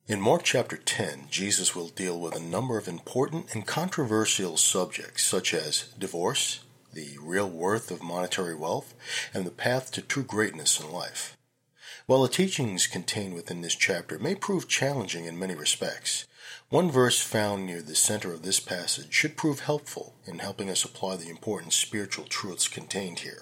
In Mark chapter 10, Jesus will deal with a number of important and controversial subjects such as divorce, the real worth of monetary wealth, and the path to true greatness in life. While the teachings contained within this chapter may prove challenging in many respects, one verse found near the center of this passage should prove helpful in helping us apply the important spiritual truths contained here.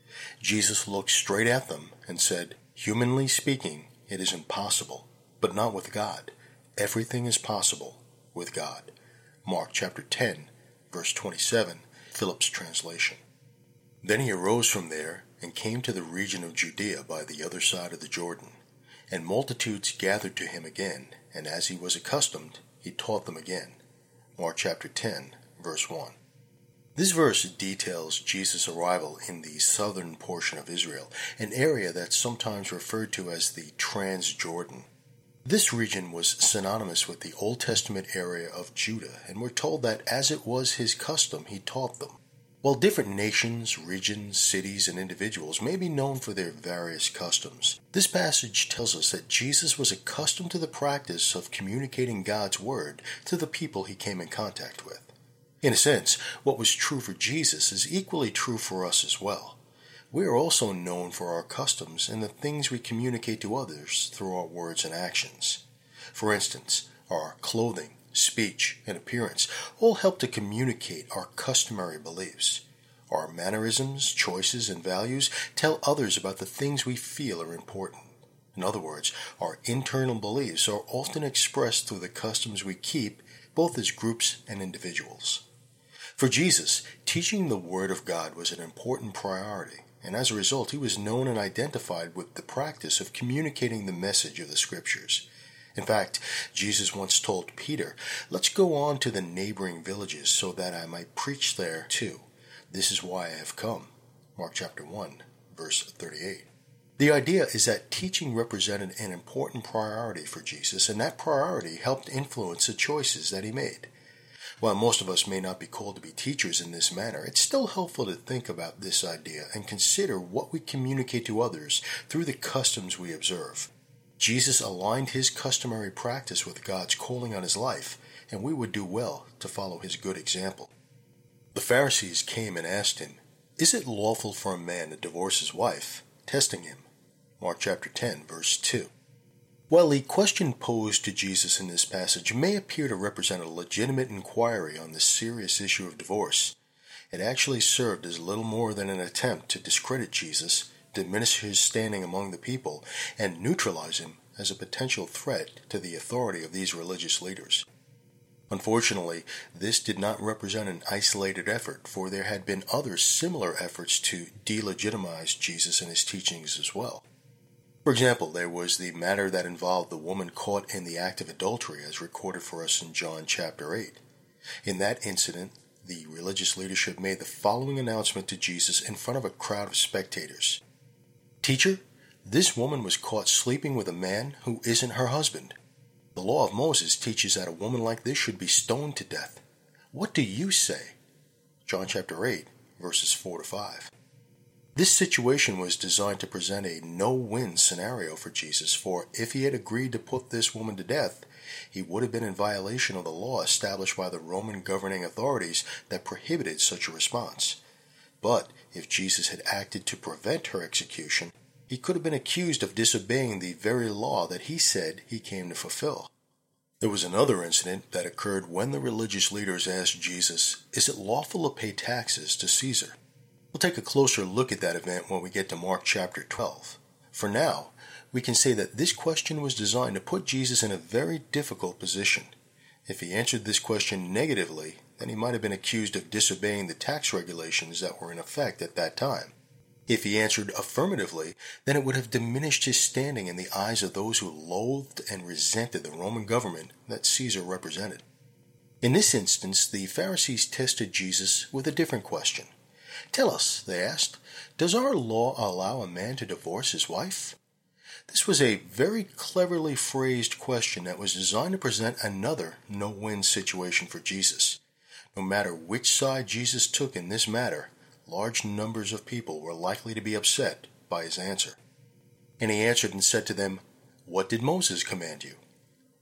Jesus looked straight at them and said, "Humanly speaking, it is impossible, but not with God. Everything is possible with God." Mark chapter 10, verse 27, Phillips translation. Then he arose from there and came to the region of Judea by the other side of the Jordan. And multitudes gathered to him again, and as he was accustomed, he taught them again. Mark chapter 10, verse 1. This verse details Jesus' arrival in the southern portion of Israel, an area that's sometimes referred to as the Transjordan. This region was synonymous with the Old Testament area of Judah, and we're told that as it was his custom, he taught them. While different nations, regions, cities, and individuals may be known for their various customs, this passage tells us that Jesus was accustomed to the practice of communicating God's word to the people he came in contact with. In a sense, what was true for Jesus is equally true for us as well. We are also known for our customs and the things we communicate to others through our words and actions. For instance, our clothing, speech, and appearance all help to communicate our customary beliefs. Our mannerisms, choices, and values tell others about the things we feel are important. In other words, our internal beliefs are often expressed through the customs we keep, both as groups and individuals. For Jesus, teaching the Word of God was an important priority, and as a result, he was known and identified with the practice of communicating the message of the Scriptures. In fact, Jesus once told Peter, "Let's go on to the neighboring villages so that I might preach there too. This is why I have come." Mark chapter 1, verse 38. The idea is that teaching represented an important priority for Jesus, and that priority helped influence the choices that he made. While most of us may not be called to be teachers in this manner, it's still helpful to think about this idea and consider what we communicate to others through the customs we observe. Jesus aligned his customary practice with God's calling on his life, and we would do well to follow his good example. The Pharisees came and asked him, "Is it lawful for a man to divorce his wife?" testing him. Mark chapter 10, verse 2. While the question posed to Jesus in this passage may appear to represent a legitimate inquiry on the serious issue of divorce, it actually served as little more than an attempt to discredit Jesus, diminish his standing among the people, and neutralize him as a potential threat to the authority of these religious leaders. Unfortunately, this did not represent an isolated effort, for there had been other similar efforts to delegitimize Jesus and his teachings as well. For example, there was the matter that involved the woman caught in the act of adultery as recorded for us in John chapter 8. In that incident, the religious leadership made the following announcement to Jesus in front of a crowd of spectators. "Teacher, this woman was caught sleeping with a man who isn't her husband. The law of Moses teaches that a woman like this should be stoned to death. What do you say?" John chapter 8, verses 4 to 5. This situation was designed to present a no-win scenario for Jesus, for if he had agreed to put this woman to death, he would have been in violation of the law established by the Roman governing authorities that prohibited such a response. But if Jesus had acted to prevent her execution, he could have been accused of disobeying the very law that he said he came to fulfill. There was another incident that occurred when the religious leaders asked Jesus, "Is it lawful to pay taxes to Caesar?" We'll take a closer look at that event when we get to Mark chapter 12. For now, we can say that this question was designed to put Jesus in a very difficult position. If he answered this question negatively, then he might have been accused of disobeying the tax regulations that were in effect at that time. If he answered affirmatively, then it would have diminished his standing in the eyes of those who loathed and resented the Roman government that Caesar represented. In this instance, the Pharisees tested Jesus with a different question. "Tell us," they asked, "does our law allow a man to divorce his wife?" This was a very cleverly phrased question that was designed to present another no-win situation for Jesus. No matter which side Jesus took in this matter, large numbers of people were likely to be upset by his answer. And he answered and said to them, "What did Moses command you?"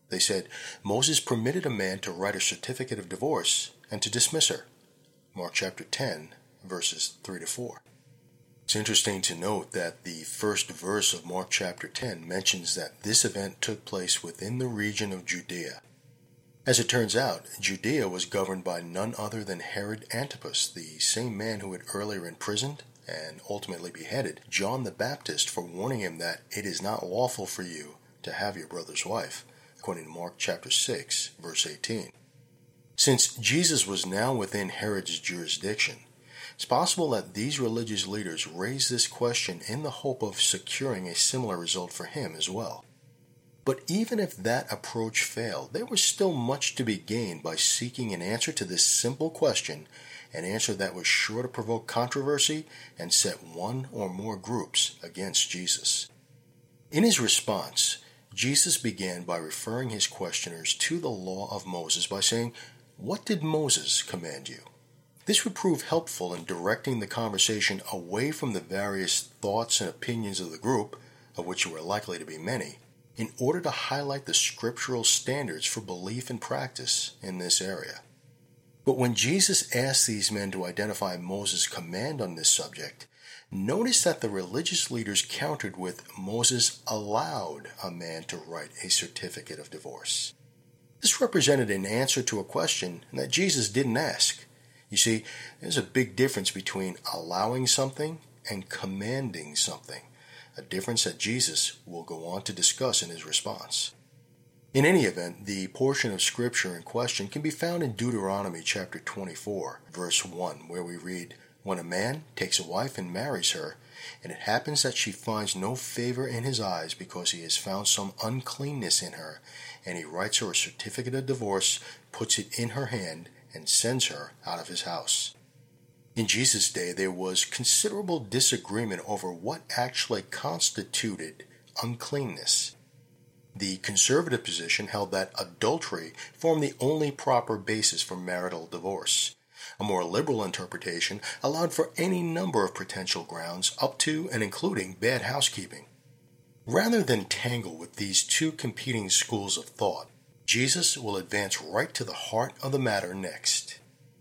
They said Moses permitted a man to write a certificate of divorce and to dismiss her. Mark chapter 10, verses 3 to 4. It's interesting to note that the first verse of Mark chapter 10 mentions that this event took place within the region of Judea. As it turns out, Judea was governed by none other than Herod Antipas, the same man who had earlier imprisoned and ultimately beheaded John the Baptist for warning him that it is not lawful for you to have your brother's wife, according to Mark chapter 6, verse 18. Since Jesus was now within Herod's jurisdiction, it's possible that these religious leaders raised this question in the hope of securing a similar result for him as well. But even if that approach failed, there was still much to be gained by seeking an answer to this simple question, an answer that was sure to provoke controversy and set one or more groups against Jesus. In his response, Jesus began by referring his questioners to the law of Moses by saying, "What did Moses command you?" This would prove helpful in directing the conversation away from the various thoughts and opinions of the group, of which there were likely to be many, in order to highlight the scriptural standards for belief and practice in this area. But when Jesus asked these men to identify Moses' command on this subject, notice that the religious leaders countered with Moses allowed a man to write a certificate of divorce. This represented an answer to a question that Jesus didn't ask. You see, there's a big difference between allowing something and commanding something, a difference that Jesus will go on to discuss in his response. In any event, the portion of Scripture in question can be found in Deuteronomy chapter 24, verse 1, where we read, "When a man takes a wife and marries her, and it happens that she finds no favor in his eyes because he has found some uncleanness in her, and he writes her a certificate of divorce, puts it in her hand, and sends her out of his house." In Jesus' day, there was considerable disagreement over what actually constituted uncleanness. The conservative position held that adultery formed the only proper basis for marital divorce. A more liberal interpretation allowed for any number of potential grounds up to and including bad housekeeping. Rather than tangle with these two competing schools of thought, Jesus will advance right to the heart of the matter next.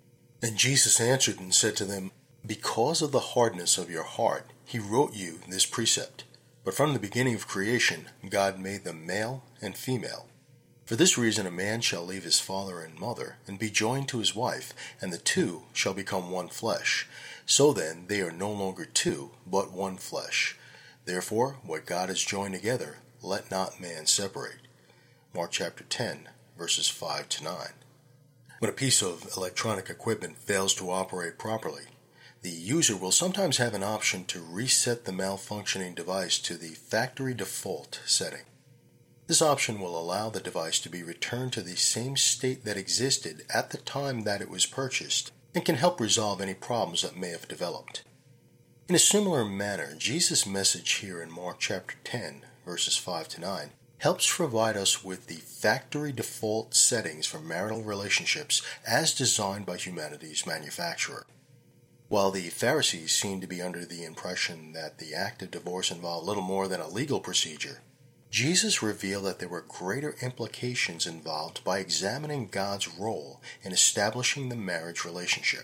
And Jesus answered and said to them, "Because of the hardness of your heart, he wrote you this precept. But from the beginning of creation, God made them male and female. For this reason a man shall leave his father and mother, and be joined to his wife, and the two shall become one flesh. So then they are no longer two, but one flesh. Therefore what God has joined together, let not man separate." Mark chapter 10, verses 5 to 9. When a piece of electronic equipment fails to operate properly, the user will sometimes have an option to reset the malfunctioning device to the factory default setting. This option will allow the device to be returned to the same state that existed at the time that it was purchased and can help resolve any problems that may have developed. In a similar manner, Jesus' message here in Mark chapter 10, verses 5 to 9, helps provide us with the factory default settings for marital relationships as designed by humanity's manufacturer. While the Pharisees seemed to be under the impression that the act of divorce involved little more than a legal procedure, Jesus revealed that there were greater implications involved by examining God's role in establishing the marriage relationship.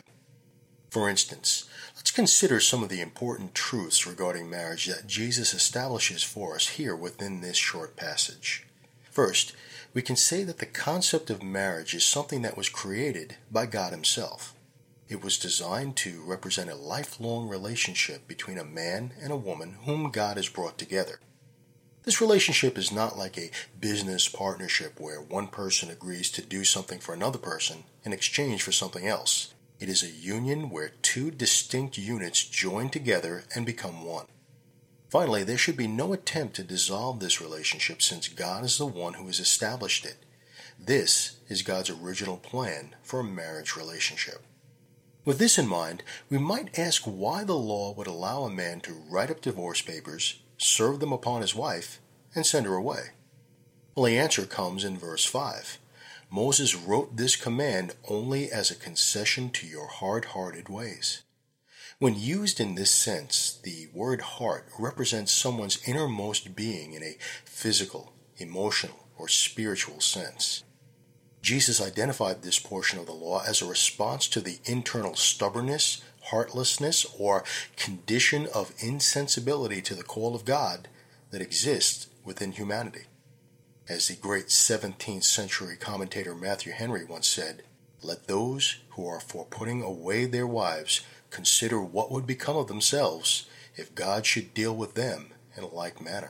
For instance, let's consider some of the important truths regarding marriage that Jesus establishes for us here within this short passage. First, we can say that the concept of marriage is something that was created by God Himself. It was designed to represent a lifelong relationship between a man and a woman whom God has brought together. This relationship is not like a business partnership where one person agrees to do something for another person in exchange for something else. It is a union where two distinct units join together and become one. Finally, there should be no attempt to dissolve this relationship since God is the one who has established it. This is God's original plan for a marriage relationship. With this in mind, we might ask why the law would allow a man to write up divorce papers, serve them upon his wife, and send her away. Well, the answer comes in verse 5. Moses wrote this command only as a concession to your hard-hearted ways. When used in this sense, the word heart represents someone's innermost being in a physical, emotional, or spiritual sense. Jesus identified this portion of the law as a response to the internal stubbornness, heartlessness, or condition of insensibility to the call of God that exists within humanity. As the great 17th century commentator Matthew Henry once said, "Let those who are for putting away their wives consider what would become of themselves if God should deal with them in a like manner."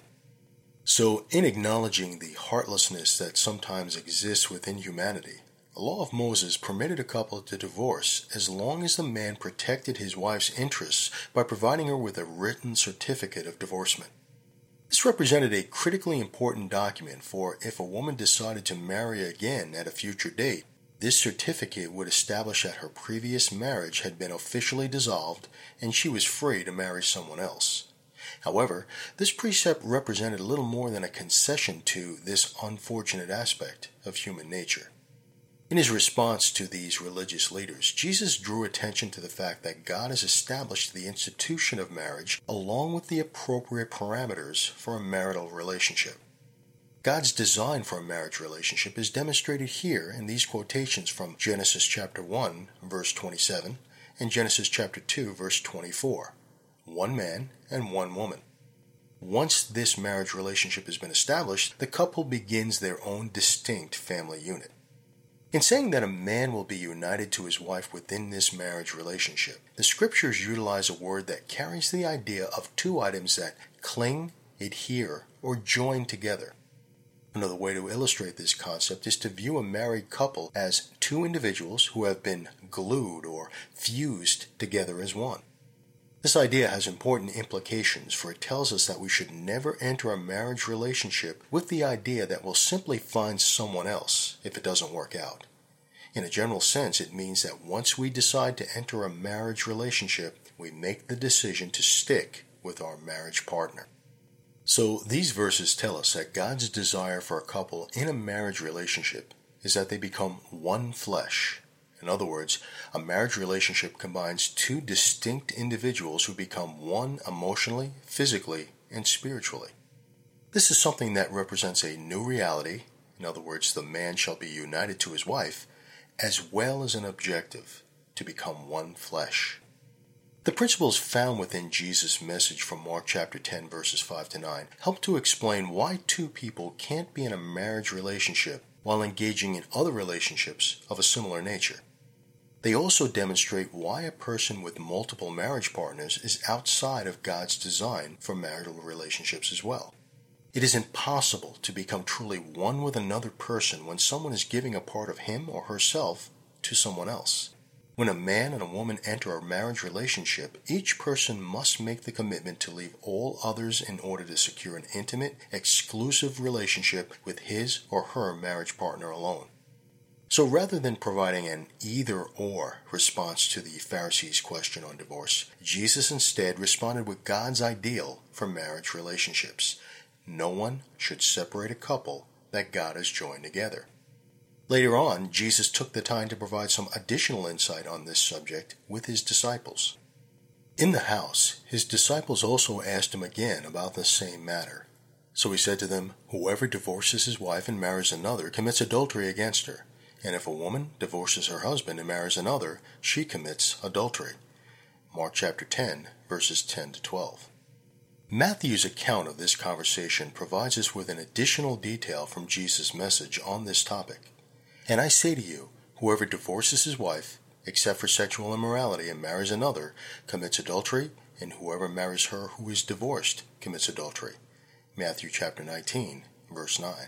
So, in acknowledging the heartlessness that sometimes exists within humanity, the law of Moses permitted a couple to divorce as long as the man protected his wife's interests by providing her with a written certificate of divorcement. This represented a critically important document, for if a woman decided to marry again at a future date, this certificate would establish that her previous marriage had been officially dissolved and she was free to marry someone else. However, this precept represented little more than a concession to this unfortunate aspect of human nature. In his response to these religious leaders, Jesus drew attention to the fact that God has established the institution of marriage along with the appropriate parameters for a marital relationship. God's design for a marriage relationship is demonstrated here in these quotations from Genesis chapter 1, verse 27, and Genesis chapter 2, verse 24. One man and one woman. Once this marriage relationship has been established, the couple begins their own distinct family unit. In saying that a man will be united to his wife within this marriage relationship, the scriptures utilize a word that carries the idea of two items that cling, adhere, or join together. Another way to illustrate this concept is to view a married couple as two individuals who have been glued or fused together as one. This idea has important implications, for it tells us that we should never enter a marriage relationship with the idea that we'll simply find someone else if it doesn't work out. In a general sense, it means that once we decide to enter a marriage relationship, we make the decision to stick with our marriage partner. So these verses tell us that God's desire for a couple in a marriage relationship is that they become one flesh. In other words, a marriage relationship combines two distinct individuals who become one emotionally, physically, and spiritually. This is something that represents a new reality. In other words, the man shall be united to his wife, as well as an objective, to become one flesh. The principles found within Jesus' message from Mark chapter 10, verses 5 to 9, help to explain why two people can't be in a marriage relationship while engaging in other relationships of a similar nature. They also demonstrate why a person with multiple marriage partners is outside of God's design for marital relationships as well. It is impossible to become truly one with another person when someone is giving a part of him or herself to someone else. When a man and a woman enter a marriage relationship, each person must make the commitment to leave all others in order to secure an intimate, exclusive relationship with his or her marriage partner alone. So rather than providing an either-or response to the Pharisees' question on divorce, Jesus instead responded with God's ideal for marriage relationships. No one should separate a couple that God has joined together. Later on, Jesus took the time to provide some additional insight on this subject with his disciples. In the house, his disciples also asked him again about the same matter. So he said to them, "Whoever divorces his wife and marries another commits adultery against her. And if a woman divorces her husband and marries another, she commits adultery." Mark chapter 10, verses 10 to 12. Matthew's account of this conversation provides us with an additional detail from Jesus' message on this topic. "And I say to you, whoever divorces his wife, except for sexual immorality, and marries another, commits adultery, and whoever marries her who is divorced commits adultery." Matthew chapter 19, verse 9.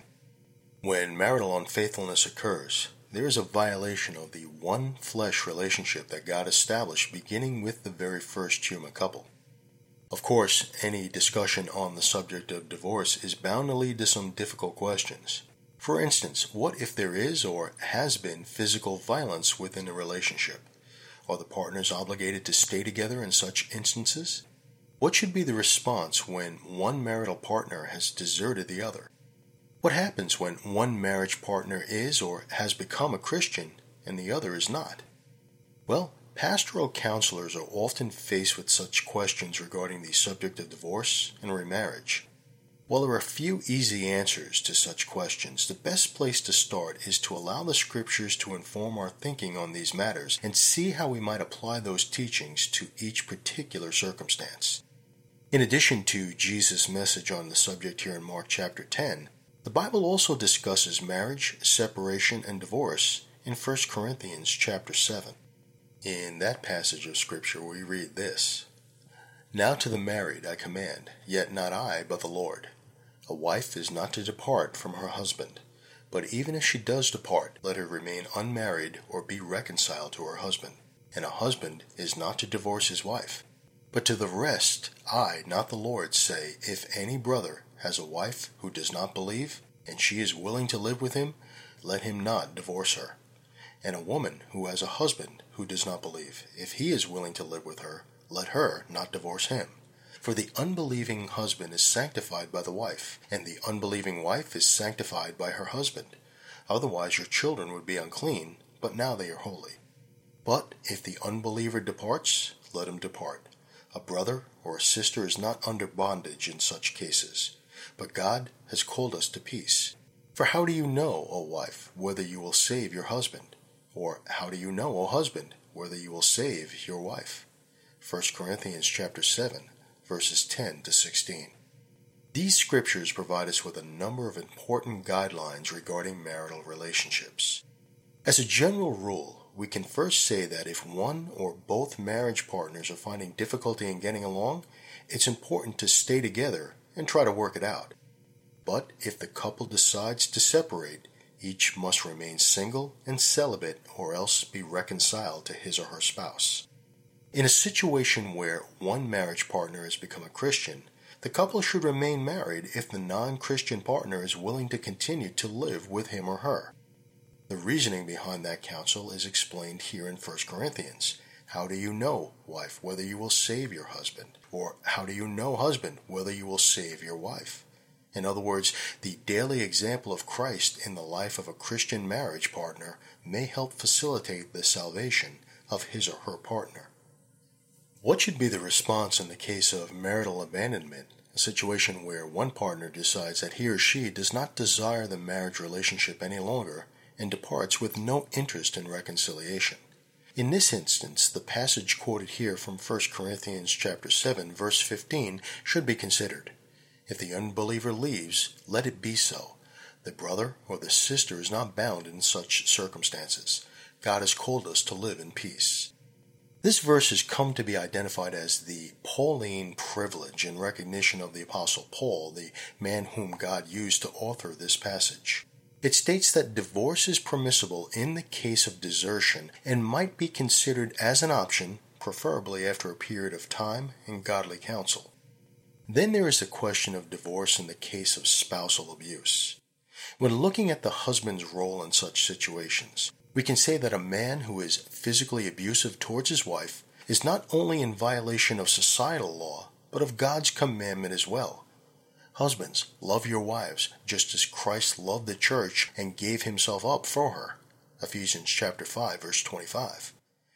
When marital unfaithfulness occurs, there is a violation of the one flesh relationship that God established beginning with the very first human couple. Of course, any discussion on the subject of divorce is bound to lead to some difficult questions. For instance, what if there is or has been physical violence within the relationship? Are the partners obligated to stay together in such instances? What should be the response when one marital partner has deserted the other? What happens when one marriage partner is or has become a Christian and the other is not? Well, pastoral counselors are often faced with such questions regarding the subject of divorce and remarriage. While there are few easy answers to such questions, the best place to start is to allow the Scriptures to inform our thinking on these matters and see how we might apply those teachings to each particular circumstance. In addition to Jesus' message on the subject here in Mark chapter 10, the Bible also discusses marriage, separation, and divorce in 1 Corinthians chapter 7. In that passage of Scripture we read this: "Now to the married I command, yet not I, but the Lord. A wife is not to depart from her husband, but even if she does depart, let her remain unmarried or be reconciled to her husband. And a husband is not to divorce his wife. But to the rest, I, not the Lord, say, if any brother has a wife who does not believe, and she is willing to live with him, let him not divorce her. And a woman who has a husband who does not believe, if he is willing to live with her, let her not divorce him. For the unbelieving husband is sanctified by the wife, and the unbelieving wife is sanctified by her husband. Otherwise your children would be unclean, but now they are holy. But if the unbeliever departs, let him depart. A brother or a sister is not under bondage in such cases, but God has called us to peace. For how do you know, O wife, whether you will save your husband? Or how do you know, O husband, whether you will save your wife?" 1 Corinthians chapter 7, verses 10 to 16. These scriptures provide us with a number of important guidelines regarding marital relationships. As a general rule, we can first say that if one or both marriage partners are finding difficulty in getting along, it's important to stay together and try to work it out. But if the couple decides to separate, each must remain single and celibate or else be reconciled to his or her spouse. In a situation where one marriage partner has become a Christian, the couple should remain married if the non-Christian partner is willing to continue to live with him or her. The reasoning behind that counsel is explained here in 1 Corinthians. How do you know, wife, whether you will save your husband? Or how do you know, husband, whether you will save your wife? In other words, the daily example of Christ in the life of a Christian marriage partner may help facilitate the salvation of his or her partner. What should be the response in the case of marital abandonment, a situation where one partner decides that he or she does not desire the marriage relationship any longer and departs with no interest in reconciliation? In this instance, the passage quoted here from 1 Corinthians chapter 7, verse 15 should be considered. If the unbeliever leaves, let it be so. The brother or the sister is not bound in such circumstances. God has called us to live in peace. This verse has come to be identified as the Pauline privilege in recognition of the Apostle Paul, the man whom God used to author this passage. It states that divorce is permissible in the case of desertion and might be considered as an option, preferably after a period of time and godly counsel. Then there is the question of divorce in the case of spousal abuse. When looking at the husband's role in such situations, we can say that a man who is physically abusive towards his wife is not only in violation of societal law, but of God's commandment as well. Husbands, love your wives, just as Christ loved the church and gave himself up for her. Ephesians chapter 5, verse 25.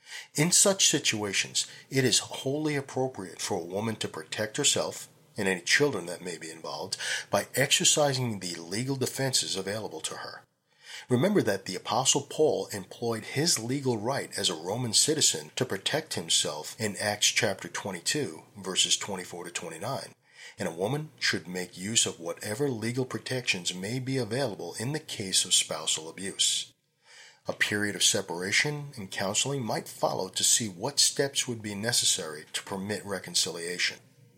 In such situations, it is wholly appropriate for a woman to protect herself and any children that may be involved by exercising the legal defenses available to her. Remember that the Apostle Paul employed his legal right as a Roman citizen to protect himself in Acts chapter 22, verses 24 to 29, and a woman should make use of whatever legal protections may be available in the case of spousal abuse. A period of separation and counseling might follow to see what steps would be necessary to permit reconciliation.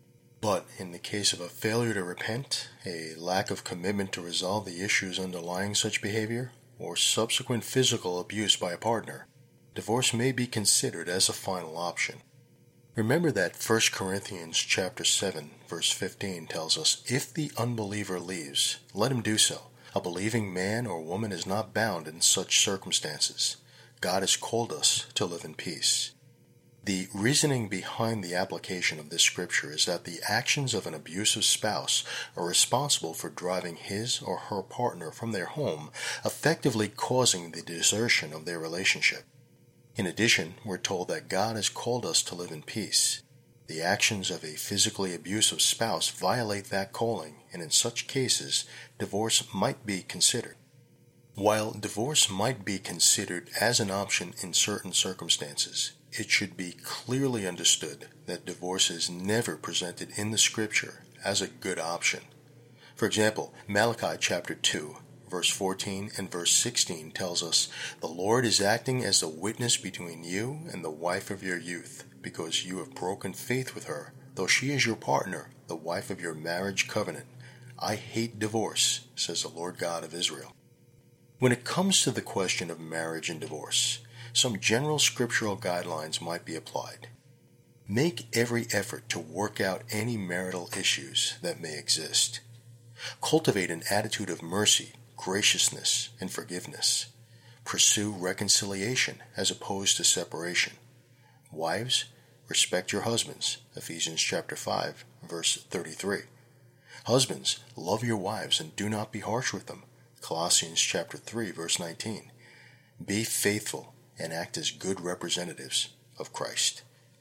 But in the case of a failure to repent, a lack of commitment to resolve the issues underlying such behavior, or subsequent physical abuse by a partner, divorce may be considered as a final option. Remember that 1 Corinthians chapter 7, verse 15 tells us, if the unbeliever leaves, let him do so. A believing man or woman is not bound in such circumstances. God has called us to live in peace. The reasoning behind the application of this scripture is that the actions of an abusive spouse are responsible for driving his or her partner from their home, effectively causing the desertion of their relationship. In addition, we're told that God has called us to live in peace. The actions of a physically abusive spouse violate that calling, and in such cases, divorce might be considered. While divorce might be considered as an option in certain circumstances, it should be clearly understood that divorce is never presented in the Scripture as a good option. For example, Malachi chapter 2, verse 14 and verse 16 tells us, "The Lord is acting as a witness between you and the wife of your youth, because you have broken faith with her, though she is your partner, the wife of your marriage covenant. I hate divorce, says the Lord God of Israel." When it comes to the question of marriage and divorce, some general scriptural guidelines might be applied. Make every effort to work out any marital issues that may exist. Cultivate an attitude of mercy, graciousness, and forgiveness. Pursue reconciliation as opposed to separation. Wives, respect your husbands, Ephesians chapter 5, verse 33. Husbands, love your wives and do not be harsh with them, Colossians chapter 3, verse 19. Be faithful and act as good representatives of Christ.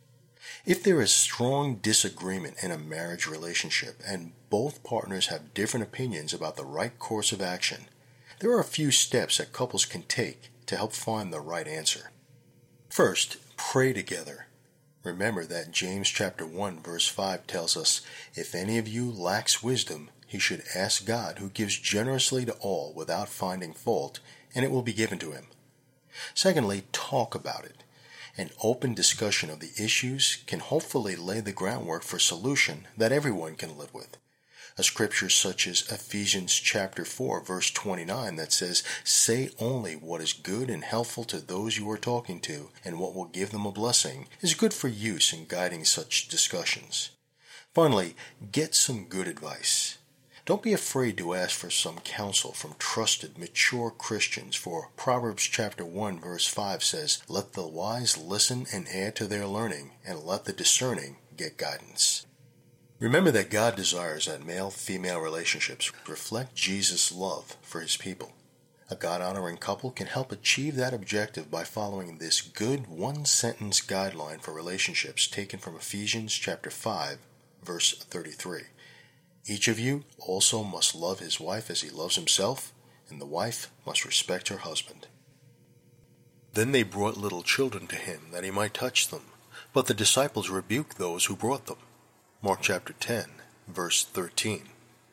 If there is strong disagreement in a marriage relationship and both partners have different opinions about the right course of action, there are a few steps that couples can take to help find the right answer. First, pray together. Remember that James chapter 1 verse 5 tells us, "If any of you lacks wisdom, he should ask God, who gives generously to all without finding fault, and it will be given to him." Secondly, talk about it. An open discussion of the issues can hopefully lay the groundwork for solution that everyone can live with. A scripture such as Ephesians chapter 4 verse 29 that says, "Say only what is good and helpful to those you are talking to, and what will give them a blessing," is good for use in guiding such discussions. Finally, get some good advice. Don't be afraid to ask for some counsel from trusted, mature Christians, for Proverbs chapter 1 verse 5 says, "Let the wise listen and add to their learning, and let the discerning get guidance." Remember that God desires that male-female relationships reflect Jesus' love for his people. A God-honoring couple can help achieve that objective by following this good one-sentence guideline for relationships taken from Ephesians chapter 5, verse 33. "Each of you also must love his wife as he loves himself, and the wife must respect her husband." Then they brought little children to him, that he might touch them. But the disciples rebuked those who brought them. Mark chapter 10, verse 13.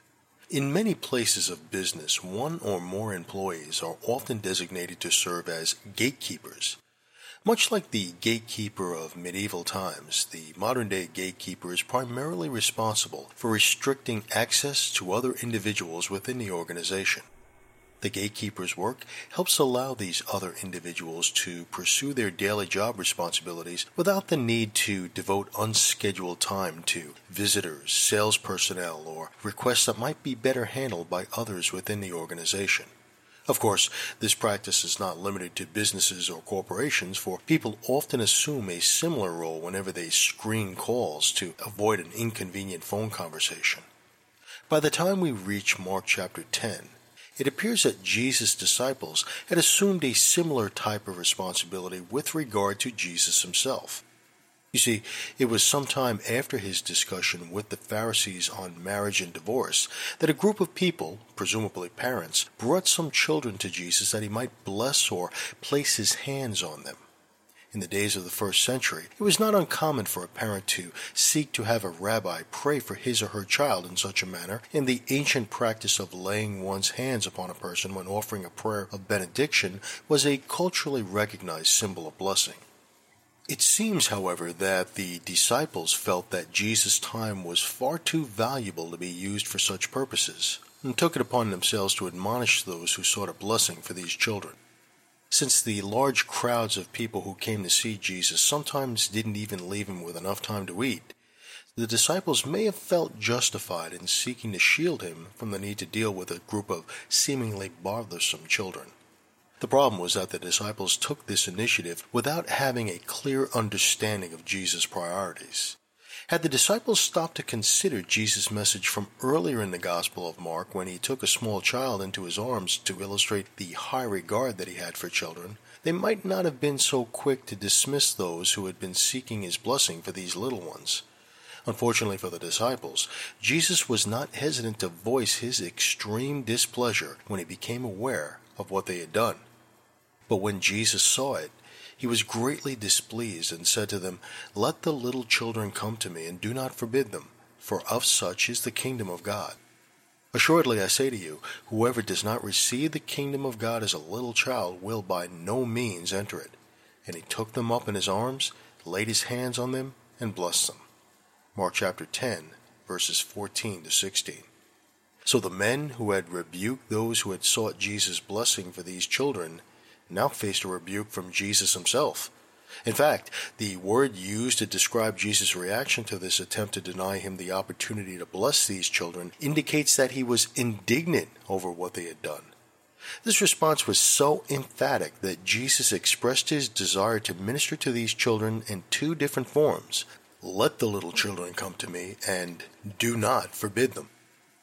In many places of business, one or more employees are often designated to serve as gatekeepers. Much like the gatekeeper of medieval times, the modern-day gatekeeper is primarily responsible for restricting access to other individuals within the organization. The gatekeeper's work helps allow these other individuals to pursue their daily job responsibilities without the need to devote unscheduled time to visitors, sales personnel, or requests that might be better handled by others within the organization. Of course, this practice is not limited to businesses or corporations, for people often assume a similar role whenever they screen calls to avoid an inconvenient phone conversation. By the time we reach Mark chapter 10, it appears that Jesus' disciples had assumed a similar type of responsibility with regard to Jesus himself. You see, it was sometime after his discussion with the Pharisees on marriage and divorce that a group of people, presumably parents, brought some children to Jesus that he might bless or place his hands on them. In the days of the first century, it was not uncommon for a parent to seek to have a rabbi pray for his or her child in such a manner, and the ancient practice of laying one's hands upon a person when offering a prayer of benediction was a culturally recognized symbol of blessing. It seems, however, that the disciples felt that Jesus' time was far too valuable to be used for such purposes, and took it upon themselves to admonish those who sought a blessing for these children. Since the large crowds of people who came to see Jesus sometimes didn't even leave him with enough time to eat, the disciples may have felt justified in seeking to shield him from the need to deal with a group of seemingly bothersome children. The problem was that the disciples took this initiative without having a clear understanding of Jesus' priorities. Had the disciples stopped to consider Jesus' message from earlier in the Gospel of Mark, when he took a small child into his arms to illustrate the high regard that he had for children, they might not have been so quick to dismiss those who had been seeking his blessing for these little ones. Unfortunately for the disciples, Jesus was not hesitant to voice his extreme displeasure when he became aware of what they had done. But when Jesus saw it, he was greatly displeased and said to them, "Let the little children come to me, and do not forbid them, for of such is the kingdom of God. Assuredly I say to you, whoever does not receive the kingdom of God as a little child will by no means enter it." And he took them up in his arms, laid his hands on them, and blessed them. Mark chapter 10, verses 14 to 16. So the men who had rebuked those who had sought Jesus' blessing for these children now faced a rebuke from Jesus himself. In fact, the word used to describe Jesus' reaction to this attempt to deny him the opportunity to bless these children indicates that he was indignant over what they had done. This response was so emphatic that Jesus expressed his desire to minister to these children in two different forms: "Let the little children come to me," and "do not forbid them."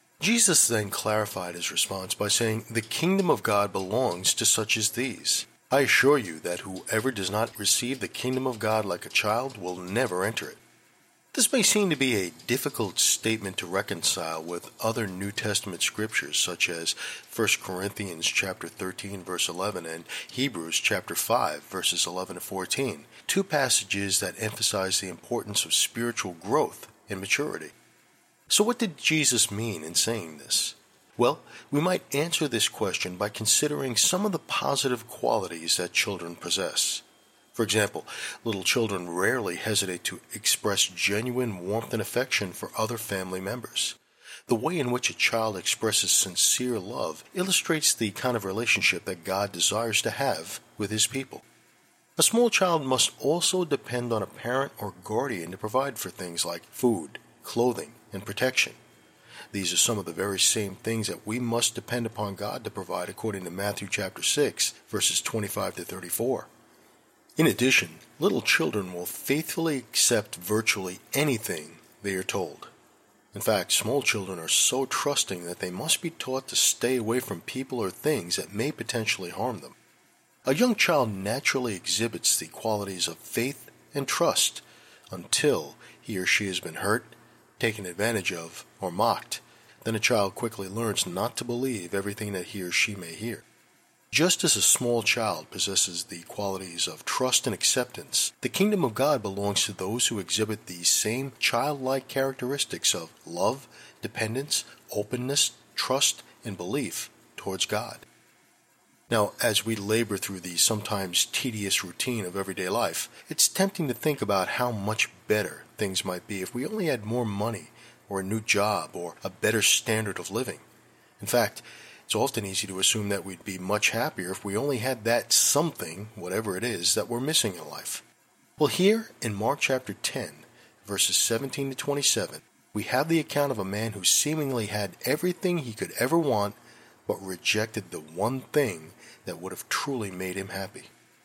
Jesus then clarified his response by saying, "The kingdom of God belongs to such as these. I assure you that whoever does not receive the kingdom of God like a child will never enter it." This may seem to be a difficult statement to reconcile with other New Testament scriptures such as 1 Corinthians chapter 13 verse 11 and Hebrews chapter 5 verses 11 to 14, two passages that emphasize the importance of spiritual growth and maturity. So what did Jesus mean in saying this? Well, we might answer this question by considering some of the positive qualities that children possess. For example, little children rarely hesitate to express genuine warmth and affection for other family members. The way in which a child expresses sincere love illustrates the kind of relationship that God desires to have with his people. A small child must also depend on a parent or guardian to provide for things like food, clothing, and protection. These are some of the very same things that we must depend upon God to provide according to Matthew chapter 6, verses 25 to 34. In addition, little children will faithfully accept virtually anything they are told. In fact, small children are so trusting that they must be taught to stay away from people or things that may potentially harm them. A young child naturally exhibits the qualities of faith and trust until he or she has been hurt, taken advantage of, or mocked. Then a child quickly learns not to believe everything that he or she may hear. Just as a small child possesses the qualities of trust and acceptance, the kingdom of God belongs to those who exhibit these same childlike characteristics of love, dependence, openness, trust, and belief towards God. Now, as we labor through the sometimes tedious routine of everyday life, it's tempting to think about how much better things might be if we only had more money, or a new job, or a better standard of living. In fact, it's often easy to assume that we'd be much happier if we only had that something, whatever it is, that we're missing in life. Well, here in Mark chapter 10, verses 17 to 27, we have the account of a man who seemingly had everything he could ever want, but rejected the one thing that would have truly made him happy.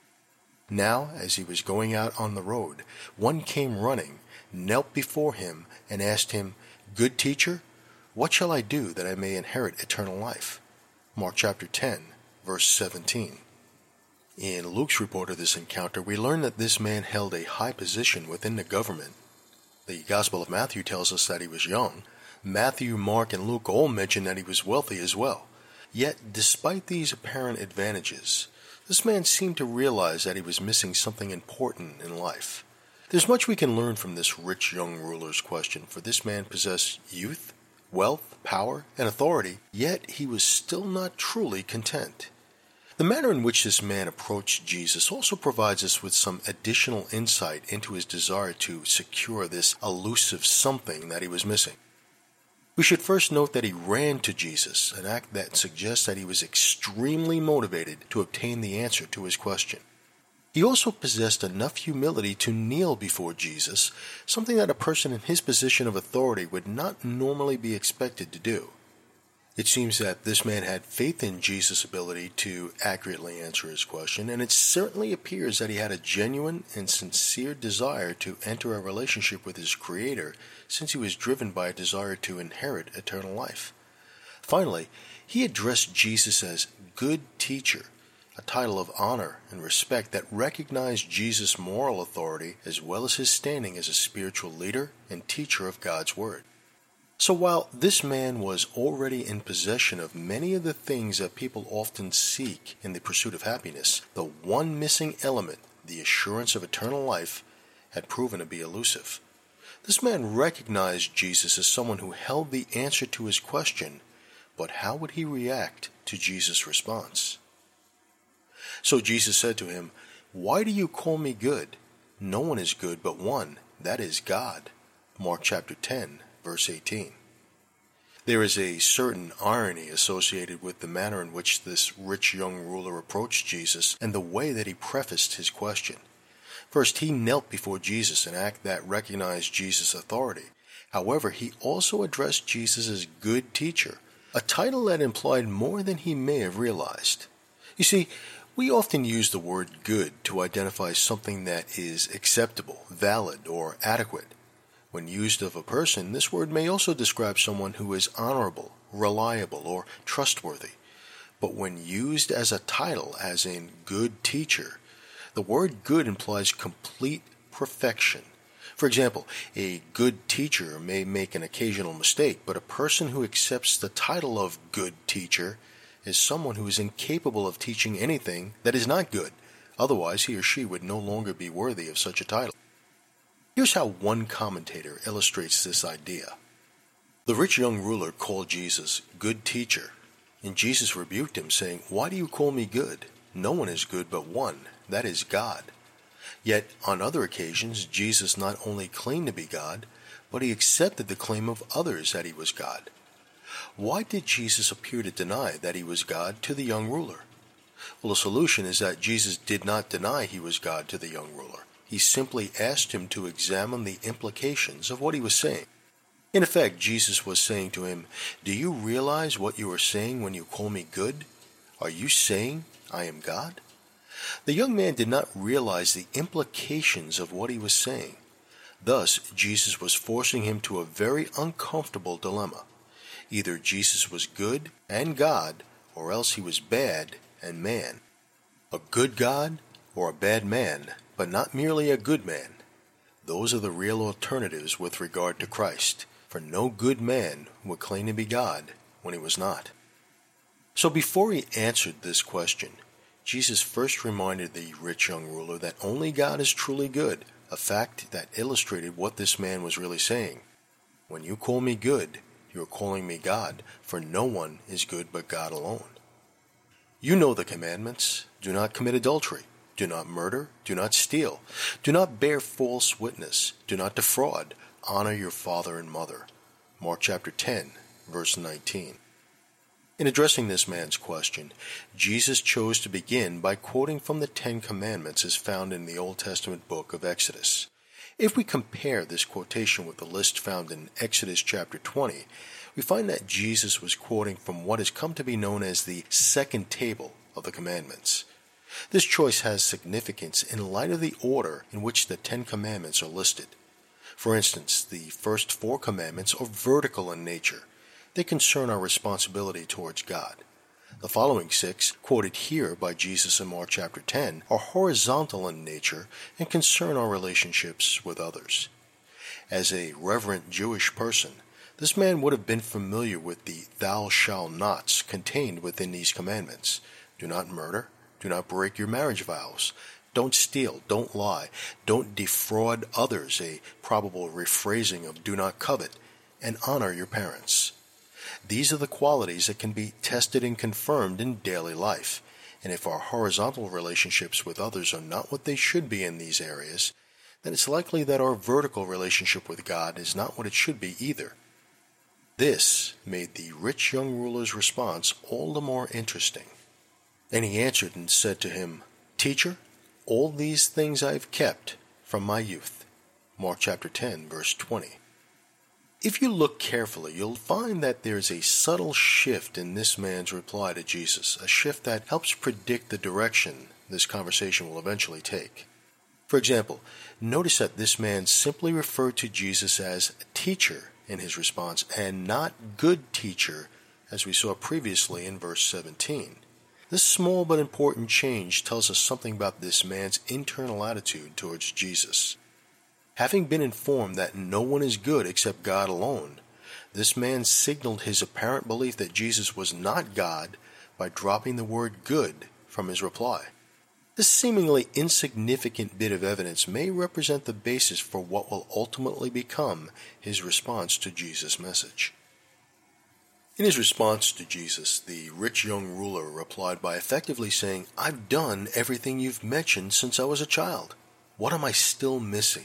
Now, as he was going out on the road, one came running, knelt before him, and asked him, "Good teacher, what shall I do that I may inherit eternal life?" Mark chapter 10, verse 17. In Luke's report of this encounter, we learn that this man held a high position within the government. The Gospel of Matthew tells us that he was young. Matthew, Mark, and Luke all mention that he was wealthy as well. Yet, despite these apparent advantages, this man seemed to realize that he was missing something important in life. There's much we can learn from this rich young ruler's question, for this man possessed youth, wealth, power, and authority, yet he was still not truly content. The manner in which this man approached Jesus also provides us with some additional insight into his desire to secure this elusive something that he was missing. We should first note that he ran to Jesus, an act that suggests that he was extremely motivated to obtain the answer to his question. He also possessed enough humility to kneel before Jesus, something that a person in his position of authority would not normally be expected to do. It seems that this man had faith in Jesus' ability to accurately answer his question, and it certainly appears that he had a genuine and sincere desire to enter a relationship with his Creator, since he was driven by a desire to inherit eternal life. Finally, he addressed Jesus as "Good Teacher," a title of honor and respect that recognized Jesus' moral authority as well as his standing as a spiritual leader and teacher of God's Word. So while this man was already in possession of many of the things that people often seek in the pursuit of happiness, the one missing element, the assurance of eternal life, had proven to be elusive. This man recognized Jesus as someone who held the answer to his question, but how would he react to Jesus' response? So Jesus said to him, "Why do you call me good? No one is good but one, that is God." Mark chapter 10, verse 18. There is a certain irony associated with the manner in which this rich young ruler approached Jesus and the way that he prefaced his question. First, he knelt before Jesus, an act that recognized Jesus' authority. However, he also addressed Jesus as good teacher, a title that implied more than he may have realized. You see, we often use the word good to identify something that is acceptable, valid, or adequate. When used of a person, this word may also describe someone who is honorable, reliable, or trustworthy. But when used as a title, as in good teacher, the word good implies complete perfection. For example, a good teacher may make an occasional mistake, but a person who accepts the title of good teacher is someone who is incapable of teaching anything that is not good. Otherwise, he or she would no longer be worthy of such a title. Here's how one commentator illustrates this idea. The rich young ruler called Jesus good teacher, and Jesus rebuked him, saying, "Why do you call me good? No one is good but one, that is God." Yet, on other occasions, Jesus not only claimed to be God, but he accepted the claim of others that he was God. Why did Jesus appear to deny that he was God to the young ruler? Well, the solution is that Jesus did not deny he was God to the young ruler. He simply asked him to examine the implications of what he was saying. In effect, Jesus was saying to him, "Do you realize what you are saying when you call me good? Are you saying I am God?" The young man did not realize the implications of what he was saying. Thus, Jesus was forcing him to a very uncomfortable dilemma. Either Jesus was good and God, or else he was bad and man. A good God or a bad man, but not merely a good man. Those are the real alternatives with regard to Christ, for no good man would claim to be God when he was not. So before he answered this question, Jesus first reminded the rich young ruler that only God is truly good, a fact that illustrated what this man was really saying. When you call me good, you are calling me God, for no one is good but God alone. You know the commandments. Do not commit adultery. Do not murder. Do not steal. Do not bear false witness. Do not defraud. Honor your father and mother. Mark chapter 10, verse 19. In addressing this man's question, Jesus chose to begin by quoting from the Ten Commandments as found in the Old Testament book of Exodus. If we compare this quotation with the list found in Exodus chapter 20, we find that Jesus was quoting from what has come to be known as the second table of the commandments. This choice has significance in light of the order in which the Ten Commandments are listed. For instance, the first 4 commandments are vertical in nature. They concern our responsibility towards God. The following 6, quoted here by Jesus in Mark chapter 10, are horizontal in nature and concern our relationships with others. As a reverent Jewish person, this man would have been familiar with the "thou shalt nots" contained within these commandments. Do not murder. Do not break your marriage vows. Don't steal. Don't lie. Don't defraud others, a probable rephrasing of do not covet. And honor your parents. These are the qualities that can be tested and confirmed in daily life. And if our horizontal relationships with others are not what they should be in these areas, then it's likely that our vertical relationship with God is not what it should be either. This made the rich young ruler's response all the more interesting. And he answered and said to him, "Teacher, all these things I have kept from my youth." Mark chapter 10, verse 20. If you look carefully, you'll find that there's a subtle shift in this man's reply to Jesus, a shift that helps predict the direction this conversation will eventually take. For example, notice that this man simply referred to Jesus as teacher in his response and not good teacher, as we saw previously in verse 17. This small but important change tells us something about this man's internal attitude towards Jesus. Having been informed that no one is good except God alone, this man signaled his apparent belief that Jesus was not God by dropping the word good from his reply. This seemingly insignificant bit of evidence may represent the basis for what will ultimately become his response to Jesus' message. In his response to Jesus, the rich young ruler replied by effectively saying, "I've done everything you've mentioned since I was a child. What am I still missing?"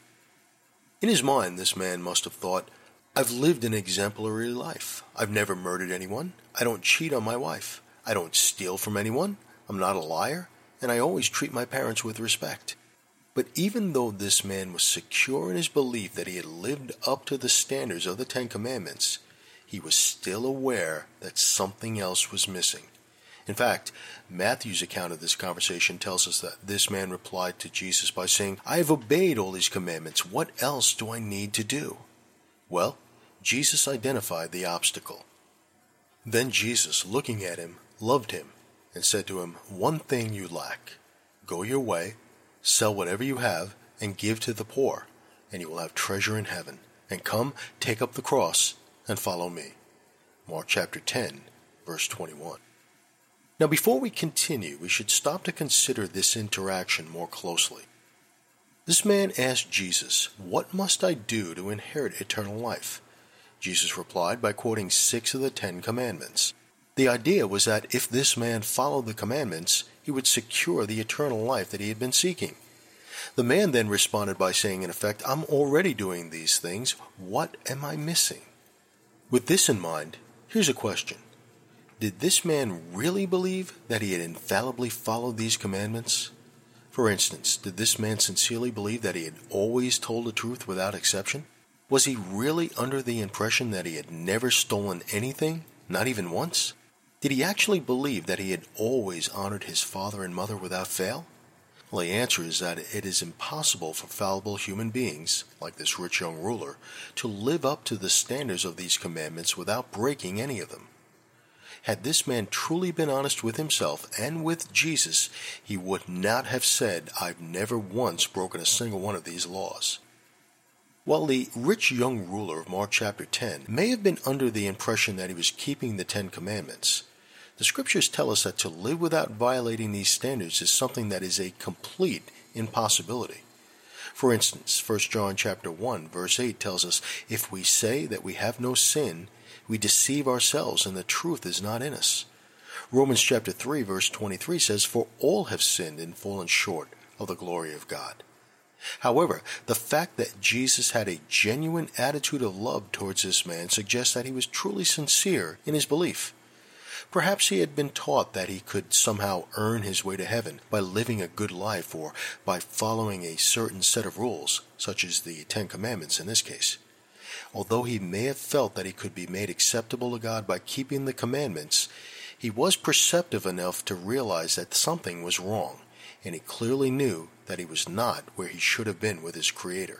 In his mind, this man must have thought, "I've lived an exemplary life. I've never murdered anyone. I don't cheat on my wife. I don't steal from anyone. I'm not a liar. And I always treat my parents with respect." But even though this man was secure in his belief that he had lived up to the standards of the Ten Commandments, he was still aware that something else was missing. In fact, Matthew's account of this conversation tells us that this man replied to Jesus by saying, "I have obeyed all these commandments. What else do I need to do?" Well, Jesus identified the obstacle. Then Jesus, looking at him, loved him and said to him, "One thing you lack. Go your way, sell whatever you have, and give to the poor, and you will have treasure in heaven. And come, take up the cross, and follow me." Mark chapter 10, verse 21. Now before we continue, we should stop to consider this interaction more closely. This man asked Jesus, "What must I do to inherit eternal life?" Jesus replied by quoting 6 of the 10 commandments. The idea was that if this man followed the commandments, he would secure the eternal life that he had been seeking. The man then responded by saying, in effect, "I'm already doing these things. What am I missing?" With this in mind, here's a question. Did this man really believe that he had infallibly followed these commandments? For instance, did this man sincerely believe that he had always told the truth without exception? Was he really under the impression that he had never stolen anything, not even once? Did he actually believe that he had always honored his father and mother without fail? Well, the answer is that it is impossible for fallible human beings, like this rich young ruler, to live up to the standards of these commandments without breaking any of them. Had this man truly been honest with himself and with Jesus, he would not have said, "I've never once broken a single one of these laws." While the rich young ruler of Mark chapter 10 may have been under the impression that he was keeping the 10 Commandments, the Scriptures tell us that to live without violating these standards is something that is a complete impossibility. For instance, 1 John chapter 1 verse 8 tells us, "If we say that we have no sin, we deceive ourselves and the truth is not in us." Romans chapter 3 verse 23 says, "For all have sinned and fallen short of the glory of God." However, the fact that Jesus had a genuine attitude of love towards this man suggests that he was truly sincere in his belief. Perhaps he had been taught that he could somehow earn his way to heaven by living a good life or by following a certain set of rules, such as the 10 Commandments in this case. Although he may have felt that he could be made acceptable to God by keeping the commandments, he was perceptive enough to realize that something was wrong, and he clearly knew that he was not where he should have been with his Creator.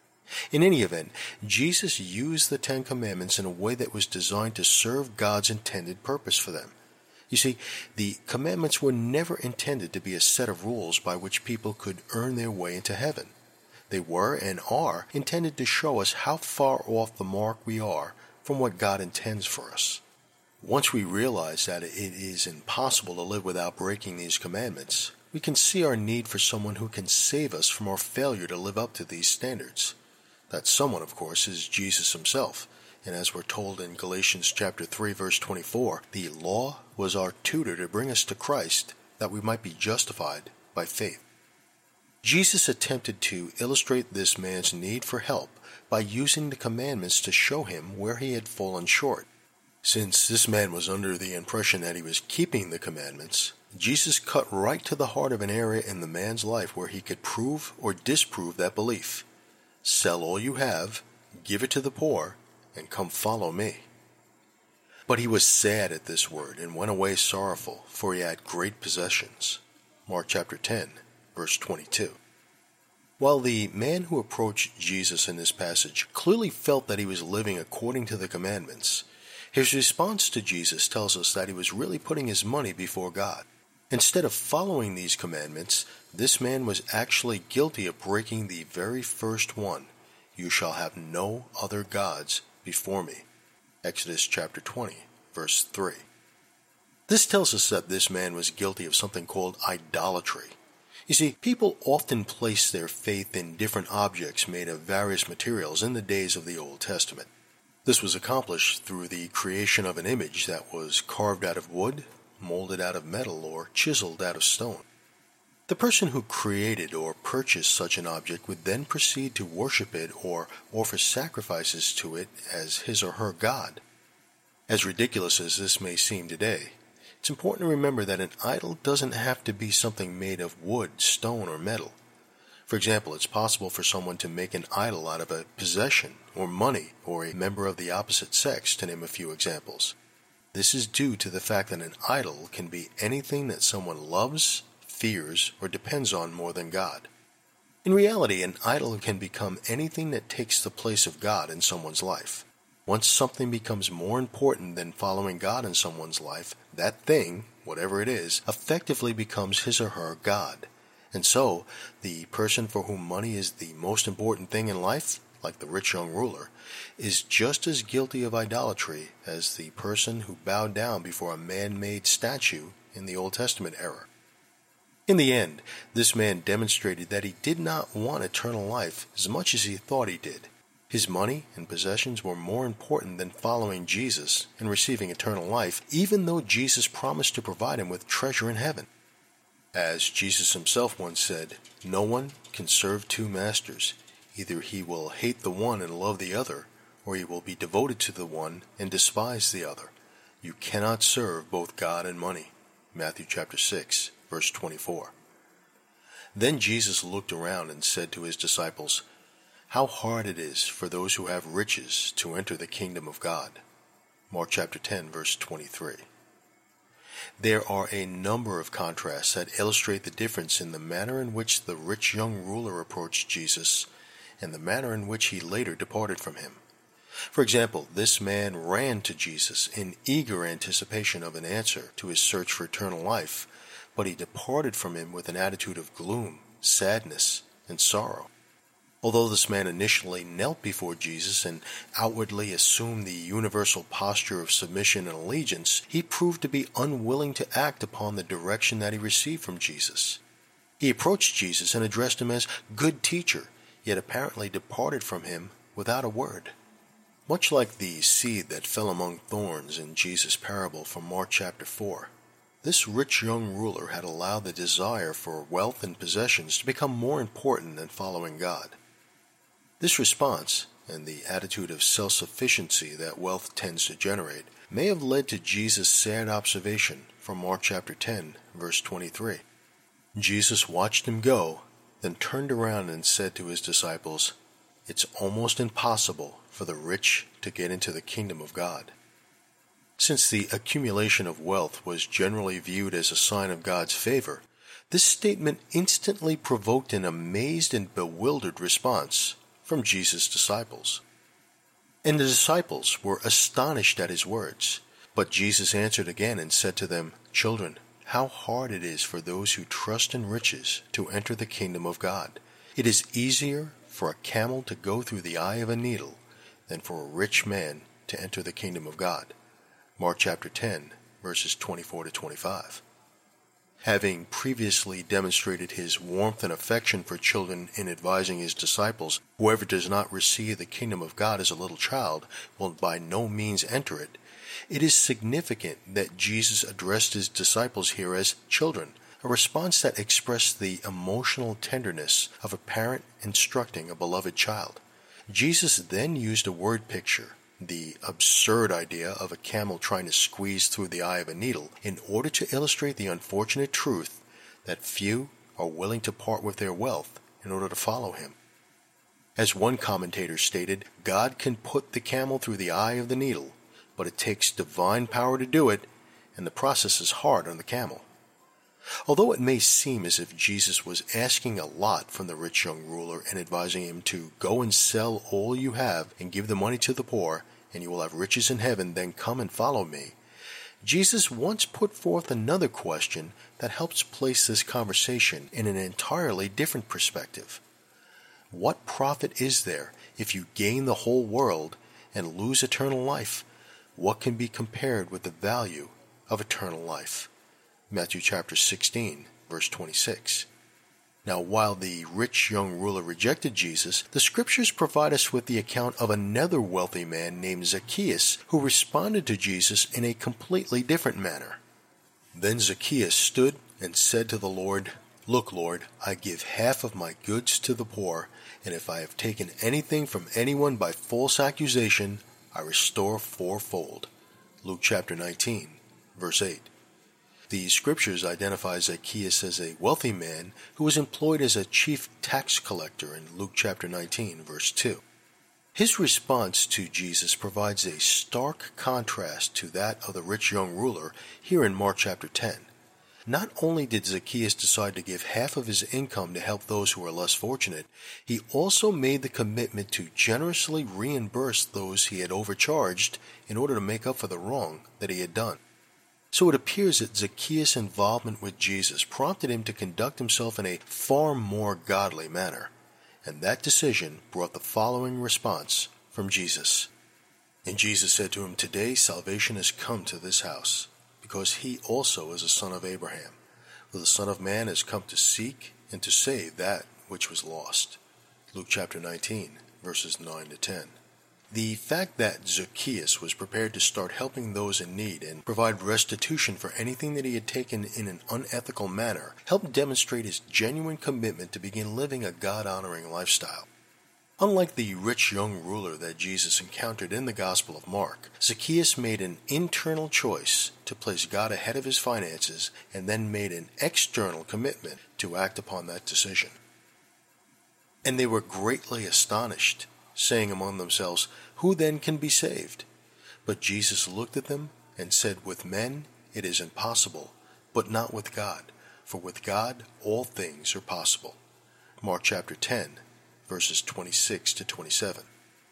In any event, Jesus used the 10 Commandments in a way that was designed to serve God's intended purpose for them. You see, the commandments were never intended to be a set of rules by which people could earn their way into heaven. They were and are intended to show us how far off the mark we are from what God intends for us. Once we realize that it is impossible to live without breaking these commandments, we can see our need for someone who can save us from our failure to live up to these standards. That someone, of course, is Jesus himself. And as we're told in Galatians chapter 3, verse 24, the law was our tutor to bring us to Christ, that we might be justified by faith. Jesus attempted to illustrate this man's need for help by using the commandments to show him where he had fallen short. Since this man was under the impression that he was keeping the commandments, Jesus cut right to the heart of an area in the man's life where he could prove or disprove that belief. Sell all you have, give it to the poor, and come follow me. But he was sad at this word and went away sorrowful, for he had great possessions. Mark chapter 10, verse 22. While the man who approached Jesus in this passage clearly felt that he was living according to the commandments, his response to Jesus tells us that he was really putting his money before God. Instead of following these commandments, this man was actually guilty of breaking the very first one. You shall have no other gods before me. Exodus chapter 20, verse 3. This tells us that this man was guilty of something called idolatry. You see, people often place their faith in different objects made of various materials in the days of the Old Testament. This was accomplished through the creation of an image that was carved out of wood, molded out of metal, or chiseled out of stone. The person who created or purchased such an object would then proceed to worship it or offer sacrifices to it as his or her god. As ridiculous as this may seem today, it's important to remember that an idol doesn't have to be something made of wood, stone, or metal. For example, it's possible for someone to make an idol out of a possession, or money, or a member of the opposite sex, to name a few examples. This is due to the fact that an idol can be anything that someone loves, fears, or depends on more than God. In reality, an idol can become anything that takes the place of God in someone's life. Once something becomes more important than following God in someone's life, that thing, whatever it is, effectively becomes his or her God. And so, the person for whom money is the most important thing in life, like the rich young ruler, is just as guilty of idolatry as the person who bowed down before a man-made statue in the Old Testament era. In the end, this man demonstrated that he did not want eternal life as much as he thought he did. His money and possessions were more important than following Jesus and receiving eternal life, even though Jesus promised to provide him with treasure in heaven. As Jesus himself once said, "No one can serve two masters. Either he will hate the one and love the other, or he will be devoted to the one and despise the other. You cannot serve both God and money." Matthew chapter 6, verse 24. Then Jesus looked around and said to his disciples, "How hard it is for those who have riches to enter the kingdom of God." Mark chapter 10, verse 23. There are a number of contrasts that illustrate the difference in the manner in which the rich young ruler approached Jesus and the manner in which he later departed from him. For example, this man ran to Jesus in eager anticipation of an answer to his search for eternal life, but he departed from him with an attitude of gloom, sadness, and sorrow. Although this man initially knelt before Jesus and outwardly assumed the universal posture of submission and allegiance, he proved to be unwilling to act upon the direction that he received from Jesus. He approached Jesus and addressed him as "good teacher," yet apparently departed from him without a word. Much like the seed that fell among thorns in Jesus' parable from Mark chapter 4, this rich young ruler had allowed the desire for wealth and possessions to become more important than following God. This response, and the attitude of self-sufficiency that wealth tends to generate, may have led to Jesus' sad observation from Mark chapter 10, verse 23. Jesus watched him go, then turned around and said to his disciples, "It's almost impossible for the rich to get into the kingdom of God." Since the accumulation of wealth was generally viewed as a sign of God's favor, this statement instantly provoked an amazed and bewildered response from Jesus' disciples. And the disciples were astonished at his words. But Jesus answered again and said to them, "Children, how hard it is for those who trust in riches to enter the kingdom of God. It is easier for a camel to go through the eye of a needle than for a rich man to enter the kingdom of God." Mark chapter 10, verses 24 to 25. Having previously demonstrated his warmth and affection for children in advising his disciples, whoever does not receive the kingdom of God as a little child will by no means enter it, it is significant that Jesus addressed his disciples here as children, a response that expressed the emotional tenderness of a parent instructing a beloved child. Jesus then used a word picture, the absurd idea of a camel trying to squeeze through the eye of a needle, in order to illustrate the unfortunate truth that few are willing to part with their wealth in order to follow him. As one commentator stated, God can put the camel through the eye of the needle, but it takes divine power to do it, and the process is hard on the camel. Although it may seem as if Jesus was asking a lot from the rich young ruler and advising him to go and sell all you have and give the money to the poor, and you will have riches in heaven, then come and follow me, Jesus once put forth another question that helps place this conversation in an entirely different perspective. What profit is there if you gain the whole world and lose eternal life? What can be compared with the value of eternal life? Matthew chapter 16, verse 26. Now, while the rich young ruler rejected Jesus, the scriptures provide us with the account of another wealthy man named Zacchaeus who responded to Jesus in a completely different manner. Then Zacchaeus stood and said to the Lord, "Look, Lord, I give half of my goods to the poor, and if I have taken anything from anyone by false accusation, I restore fourfold." Luke chapter 19, verse 8. The scriptures identify Zacchaeus as a wealthy man who was employed as a chief tax collector in Luke chapter 19, verse 2. His response to Jesus provides a stark contrast to that of the rich young ruler here in Mark chapter 10. Not only did Zacchaeus decide to give half of his income to help those who are less fortunate, he also made the commitment to generously reimburse those he had overcharged in order to make up for the wrong that he had done. So it appears that Zacchaeus' involvement with Jesus prompted him to conduct himself in a far more godly manner, and that decision brought the following response from Jesus. And Jesus said to him, "Today salvation has come to this house, because he also is a son of Abraham. For the Son of Man has come to seek and to save that which was lost." Luke chapter 19, verses 9 to 10. The fact that Zacchaeus was prepared to start helping those in need and provide restitution for anything that he had taken in an unethical manner helped demonstrate his genuine commitment to begin living a God-honoring lifestyle. Unlike the rich young ruler that Jesus encountered in the Gospel of Mark, Zacchaeus made an internal choice to place God ahead of his finances and then made an external commitment to act upon that decision. And they were greatly astonished, saying among themselves, "Who then can be saved?" But Jesus looked at them and said, "With men it is impossible, but not with God, for with God all things are possible." Mark chapter 10, verses 26 to 27.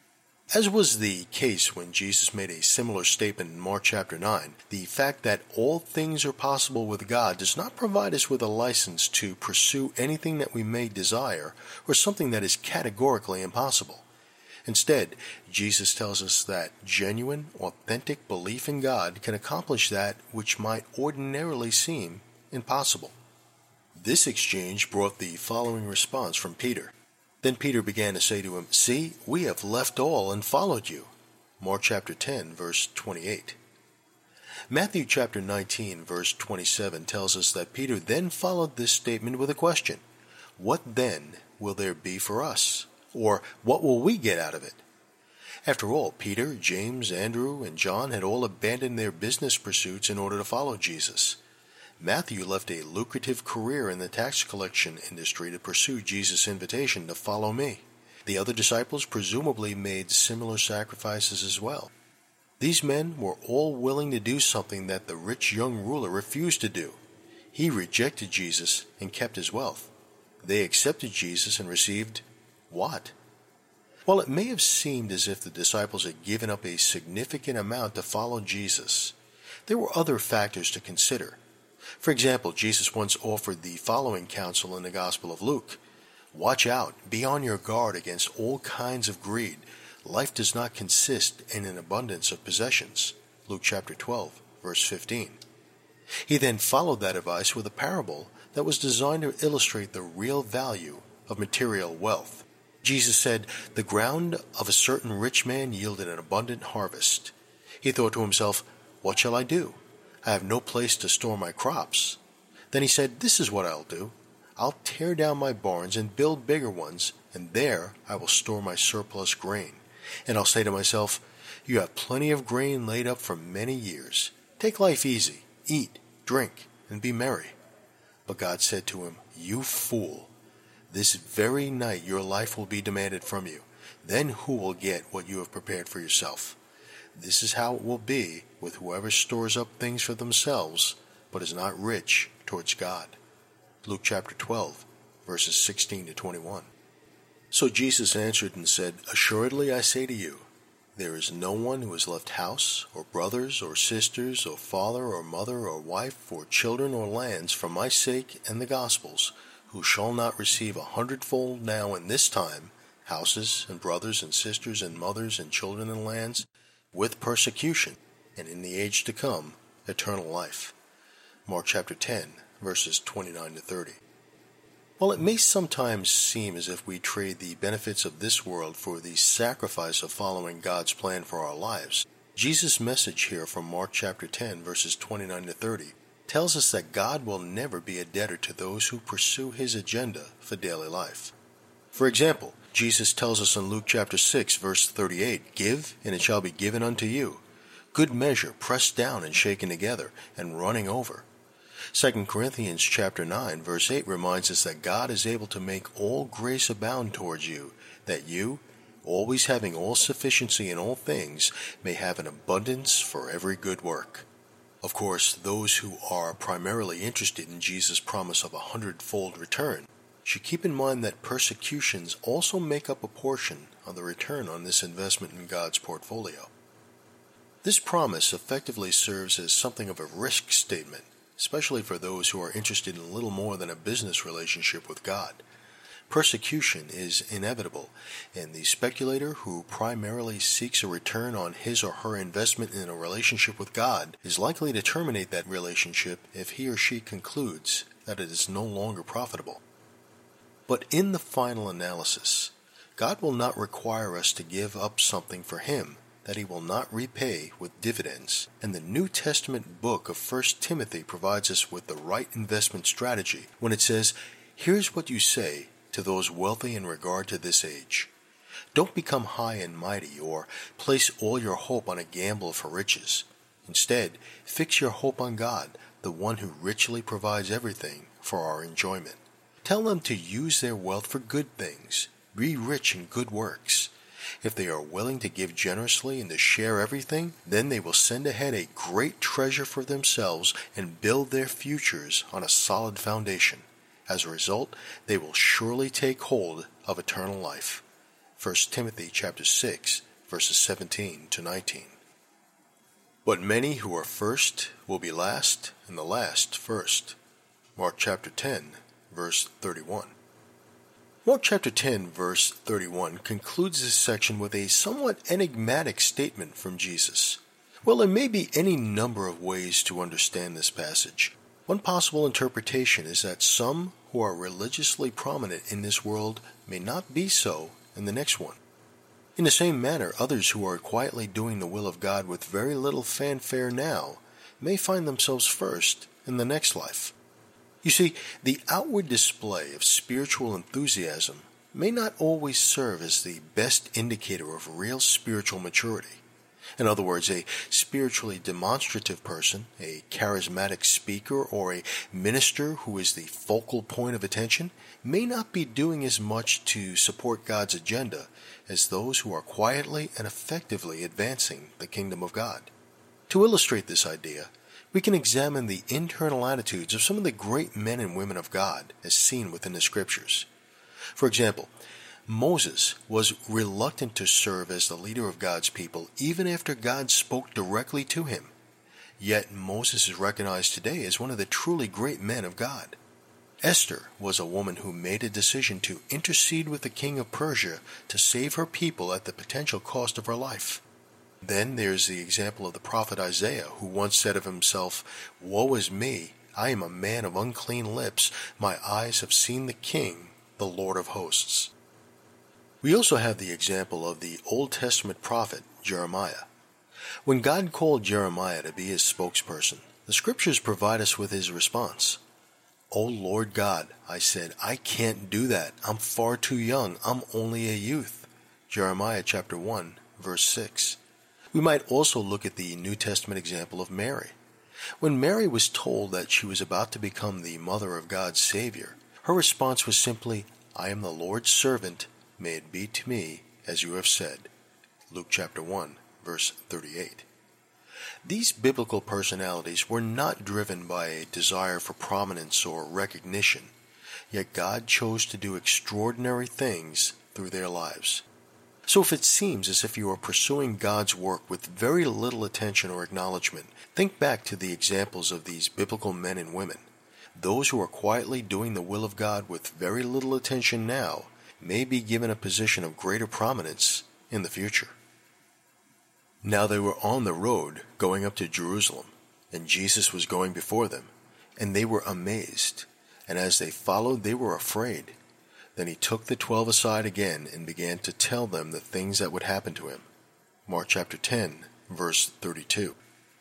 As was the case when Jesus made a similar statement in Mark chapter 9, the fact that all things are possible with God does not provide us with a license to pursue anything that we may desire or something that is categorically impossible. Instead, Jesus tells us that genuine, authentic belief in God can accomplish that which might ordinarily seem impossible. This exchange brought the following response from Peter. Then Peter began to say to him, "See, we have left all and followed you." Mark chapter 10, verse 28. Matthew chapter 19, verse 27 tells us that Peter then followed this statement with a question. What then will there be for us? Or what will we get out of it? After all, Peter, James, Andrew, and John had all abandoned their business pursuits in order to follow Jesus. Matthew left a lucrative career in the tax collection industry to pursue Jesus' invitation to follow me. The other disciples presumably made similar sacrifices as well. These men were all willing to do something that the rich young ruler refused to do. He rejected Jesus and kept his wealth. They accepted Jesus and received what? While it may have seemed as if the disciples had given up a significant amount to follow Jesus, there were other factors to consider. For example, Jesus once offered the following counsel in the Gospel of Luke. "Watch out, be on your guard against all kinds of greed. Life does not consist in an abundance of possessions." Luke chapter 12, verse 15. He then followed that advice with a parable that was designed to illustrate the real value of material wealth. Jesus said, "The ground of a certain rich man yielded an abundant harvest. He thought to himself, 'What shall I do? I have no place to store my crops.' Then he said, 'This is what I'll do. I'll tear down my barns and build bigger ones, and there I will store my surplus grain. And I'll say to myself, you have plenty of grain laid up for many years. Take life easy, eat, drink, and be merry.' But God said to him, 'You fool. This very night your life will be demanded from you. Then who will get what you have prepared for yourself? This is how it will be with whoever stores up things for themselves, but is not rich towards God.'" Luke chapter 12, verses 16 to 21. So Jesus answered and said, "Assuredly I say to you, There is no one who has left house, or brothers, or sisters, or father, or mother, or wife, or children, or lands, for my sake and the gospel's, who shall not receive 100-fold now in this time, houses, and brothers, and sisters, and mothers, and children, and lands, with persecution, and in the age to come, eternal life. Mark chapter 10, verses 29 to 30. While it may sometimes seem as if we trade the benefits of this world for the sacrifice of following God's plan for our lives, Jesus' message here from Mark chapter 10, verses 29 to 30, tells us that God will never be a debtor to those who pursue His agenda for daily life. For example, Jesus tells us in Luke chapter 6, verse 38, "Give, and it shall be given unto you. Good measure, pressed down and shaken together, and running over." 2 Corinthians chapter 9, verse 8 reminds us that God is able to make all grace abound towards you, that you, always having all sufficiency in all things, may have an abundance for every good work. Of course, those who are primarily interested in Jesus' promise of 100-fold return should keep in mind that persecutions also make up a portion of the return on this investment in God's portfolio. This promise effectively serves as something of a risk statement, especially for those who are interested in little more than a business relationship with God. Persecution is inevitable, and the speculator who primarily seeks a return on his or her investment in a relationship with God is likely to terminate that relationship if he or she concludes that it is no longer profitable. But in the final analysis, God will not require us to give up something for Him that He will not repay with dividends, and the New Testament book of 1 Timothy provides us with the right investment strategy when it says, "Here's what you say to those wealthy in regard to this age. Don't become high and mighty, or place all your hope on a gamble for riches. Instead, fix your hope on God, the one who richly provides everything for our enjoyment. Tell them to use their wealth for good things, be rich in good works. If they are willing to give generously and to share everything, then they will send ahead a great treasure for themselves and build their futures on a solid foundation. As a result, they will surely take hold of eternal life." 1 Timothy chapter 6, verses 17 to 19. "But many who are first will be last, and the last first." Mark chapter 10, verse 31. Mark chapter 10, verse 31 concludes this section with a somewhat enigmatic statement from Jesus. Well, there may be any number of ways to understand this passage. One possible interpretation is that some who are religiously prominent in this world may not be so in the next one. In the same manner, others who are quietly doing the will of God with very little fanfare now may find themselves first in the next life. You see, the outward display of spiritual enthusiasm may not always serve as the best indicator of real spiritual maturity. In other words, a spiritually demonstrative person, a charismatic speaker, or a minister who is the focal point of attention may not be doing as much to support God's agenda as those who are quietly and effectively advancing the kingdom of God. To illustrate this idea, we can examine the internal attitudes of some of the great men and women of God as seen within the Scriptures. For example, Moses was reluctant to serve as the leader of God's people even after God spoke directly to him. Yet Moses is recognized today as one of the truly great men of God. Esther was a woman who made a decision to intercede with the king of Persia to save her people at the potential cost of her life. Then there's the example of the prophet Isaiah, who once said of himself, "Woe is me, I am a man of unclean lips, my eyes have seen the King, the Lord of hosts." We also have the example of the Old Testament prophet Jeremiah. When God called Jeremiah to be his spokesperson, the Scriptures provide us with his response. "O Lord God," I said, "I can't do that. I'm far too young. I'm only a youth." Jeremiah chapter 1, verse 6. We might also look at the New Testament example of Mary. When Mary was told that she was about to become the mother of God's Savior, her response was simply, "I am the Lord's servant. May it be to me as you have said." Luke chapter 1, verse 38. These biblical personalities were not driven by a desire for prominence or recognition, yet God chose to do extraordinary things through their lives. So if it seems as if you are pursuing God's work with very little attention or acknowledgement, think back to the examples of these biblical men and women. Those who are quietly doing the will of God with very little attention now may be given a position of greater prominence in the future. Now they were on the road going up to Jerusalem, and Jesus was going before them, and they were amazed, and as they followed they were afraid. Then he took the 12 aside again and began to tell them the things that would happen to him. Mark chapter 10, verse 32.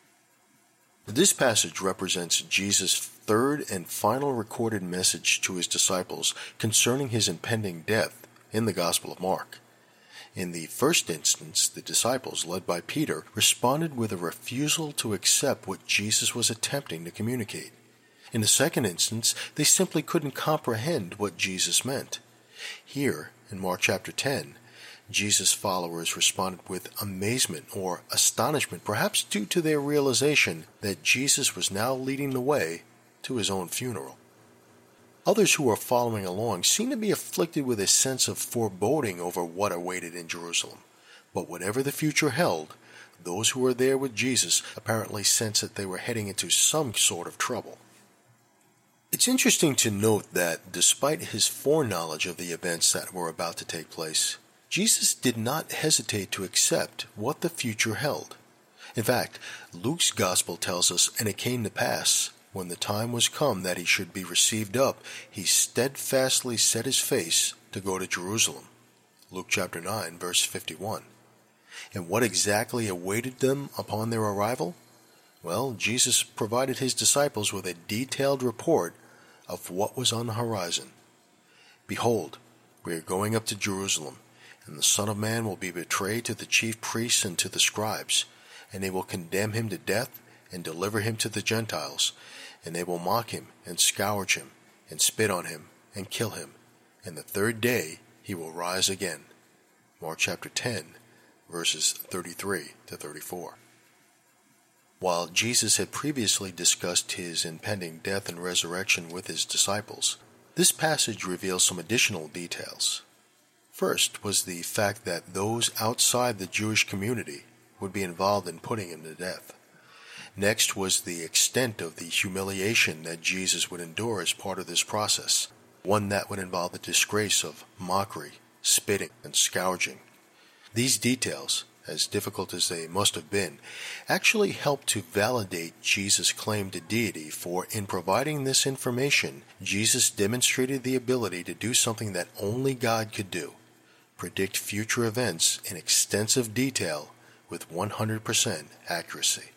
This passage represents Jesus' third and final recorded message to his disciples concerning his impending death in the Gospel of Mark. In the first instance, the disciples, led by Peter, responded with a refusal to accept what Jesus was attempting to communicate. In the second instance, they simply couldn't comprehend what Jesus meant. Here, in Mark chapter 10, Jesus' followers responded with amazement or astonishment, perhaps due to their realization that Jesus was now leading the way to his own funeral. Others who are following along seem to be afflicted with a sense of foreboding over what awaited in Jerusalem. But whatever the future held, those who were there with Jesus apparently sensed that they were heading into some sort of trouble. It's interesting to note that despite his foreknowledge of the events that were about to take place, Jesus did not hesitate to accept what the future held. In fact, Luke's gospel tells us, and it came to pass, when the time was come that he should be received up, he steadfastly set his face to go to Jerusalem. Luke chapter 9, verse 51. And what exactly awaited them upon their arrival? Well, Jesus provided his disciples with a detailed report of what was on the horizon. Behold, we are going up to Jerusalem, and the Son of Man will be betrayed to the chief priests and to the scribes, and they will condemn him to death and deliver him to the Gentiles, and they will mock him and scourge him and spit on him and kill him, and the third day he will rise again. Mark chapter 10, verses 33 to 34. While Jesus had previously discussed his impending death and resurrection with his disciples, this passage reveals some additional details. First was the fact that those outside the Jewish community would be involved in putting him to death. Next was the extent of the humiliation that Jesus would endure as part of this process, one that would involve the disgrace of mockery, spitting, and scourging. These details, as difficult as they must have been, actually helped to validate Jesus' claim to deity, for in providing this information, Jesus demonstrated the ability to do something that only God could do: predict future events in extensive detail with 100% accuracy.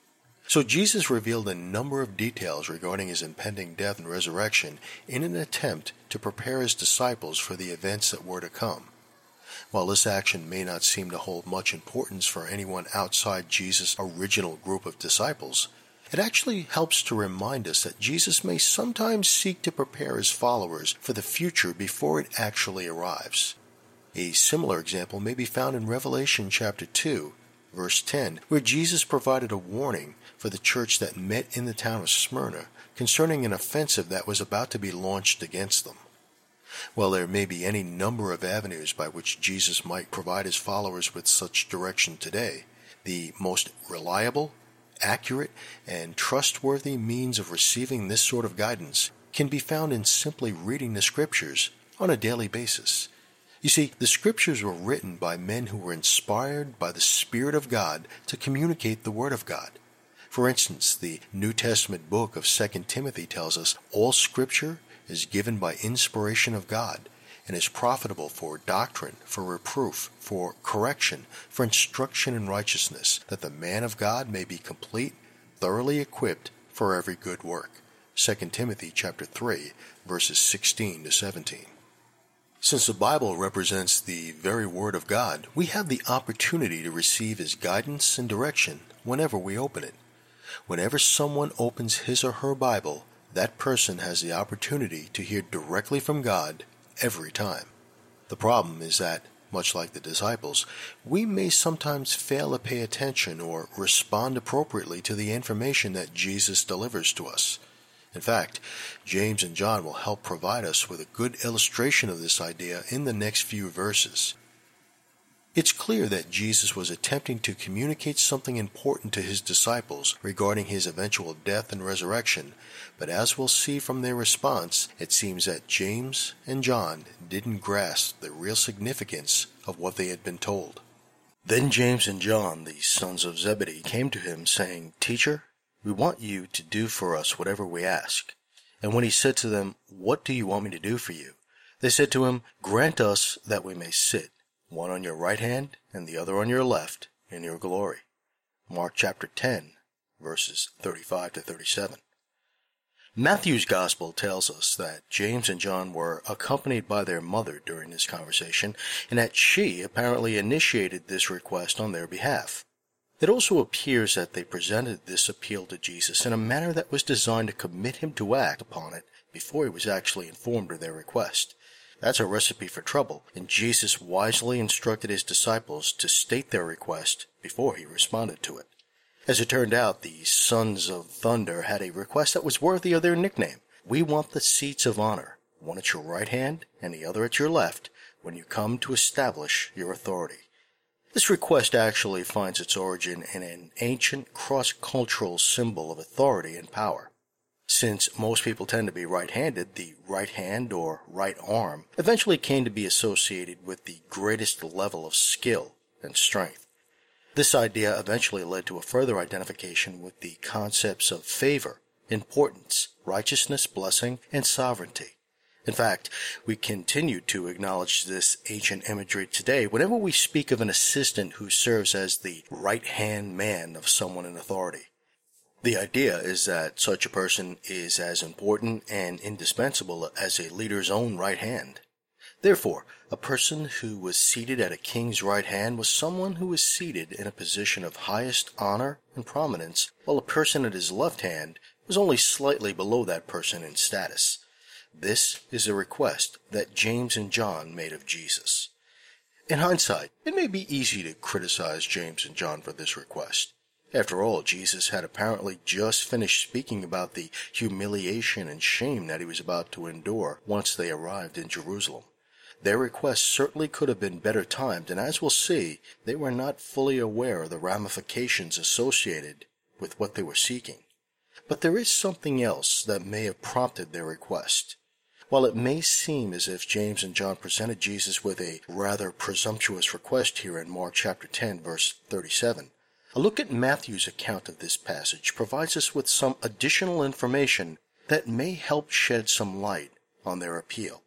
So Jesus revealed a number of details regarding his impending death and resurrection in an attempt to prepare his disciples for the events that were to come. While this action may not seem to hold much importance for anyone outside Jesus' original group of disciples, it actually helps to remind us that Jesus may sometimes seek to prepare his followers for the future before it actually arrives. A similar example may be found in Revelation chapter 2, verse 10, where Jesus provided a warning for the church that met in the town of Smyrna concerning an offensive that was about to be launched against them. While there may be any number of avenues by which Jesus might provide his followers with such direction today, the most reliable, accurate, and trustworthy means of receiving this sort of guidance can be found in simply reading the Scriptures on a daily basis. You see, the Scriptures were written by men who were inspired by the Spirit of God to communicate the Word of God. For instance, the New Testament book of 2 Timothy tells us, all Scripture is given by inspiration of God, and is profitable for doctrine, for reproof, for correction, for instruction in righteousness, that the man of God may be complete, thoroughly equipped for every good work. 2 Timothy chapter 3, verses 16 to 17. Since the Bible represents the very Word of God, we have the opportunity to receive His guidance and direction whenever we open it. Whenever someone opens his or her Bible, that person has the opportunity to hear directly from God every time. The problem is that, much like the disciples, we may sometimes fail to pay attention or respond appropriately to the information that Jesus delivers to us. In fact, James and John will help provide us with a good illustration of this idea in the next few verses. It's clear that Jesus was attempting to communicate something important to his disciples regarding his eventual death and resurrection, but as we'll see from their response, it seems that James and John didn't grasp the real significance of what they had been told. Then James and John, the sons of Zebedee, came to him, saying, "Teacher, we want you to do for us whatever we ask." And when he said to them, "What do you want me to do for you?" they said to him, "Grant us that we may sit, one on your right hand and the other on your left, in your glory." Mark chapter 10, verses 35 to 37. Matthew's Gospel tells us that James and John were accompanied by their mother during this conversation, and that she apparently initiated this request on their behalf. It also appears that they presented this appeal to Jesus in a manner that was designed to commit him to act upon it before he was actually informed of their request. That's a recipe for trouble, and Jesus wisely instructed his disciples to state their request before he responded to it. As it turned out, the Sons of Thunder had a request that was worthy of their nickname. "We want the seats of honor, one at your right hand and the other at your left, when you come to establish your authority." This request actually finds its origin in an ancient cross-cultural symbol of authority and power. Since most people tend to be right-handed, the right hand or right arm eventually came to be associated with the greatest level of skill and strength. This idea eventually led to a further identification with the concepts of favor, importance, righteousness, blessing, and sovereignty. In fact, we continue to acknowledge this ancient imagery today whenever we speak of an assistant who serves as the right-hand man of someone in authority. The idea is that such a person is as important and indispensable as a leader's own right hand. Therefore, a person who was seated at a king's right hand was someone who was seated in a position of highest honor and prominence, while a person at his left hand was only slightly below that person in status. This is a request that James and John made of Jesus. In hindsight, it may be easy to criticize James and John for this request. After all, Jesus had apparently just finished speaking about the humiliation and shame that he was about to endure once they arrived in Jerusalem. Their request certainly could have been better timed, and as we'll see, they were not fully aware of the ramifications associated with what they were seeking. But there is something else that may have prompted their request. While it may seem as if James and John presented Jesus with a rather presumptuous request here in Mark chapter 10, verse 37, a look at Matthew's account of this passage provides us with some additional information that may help shed some light on their appeal.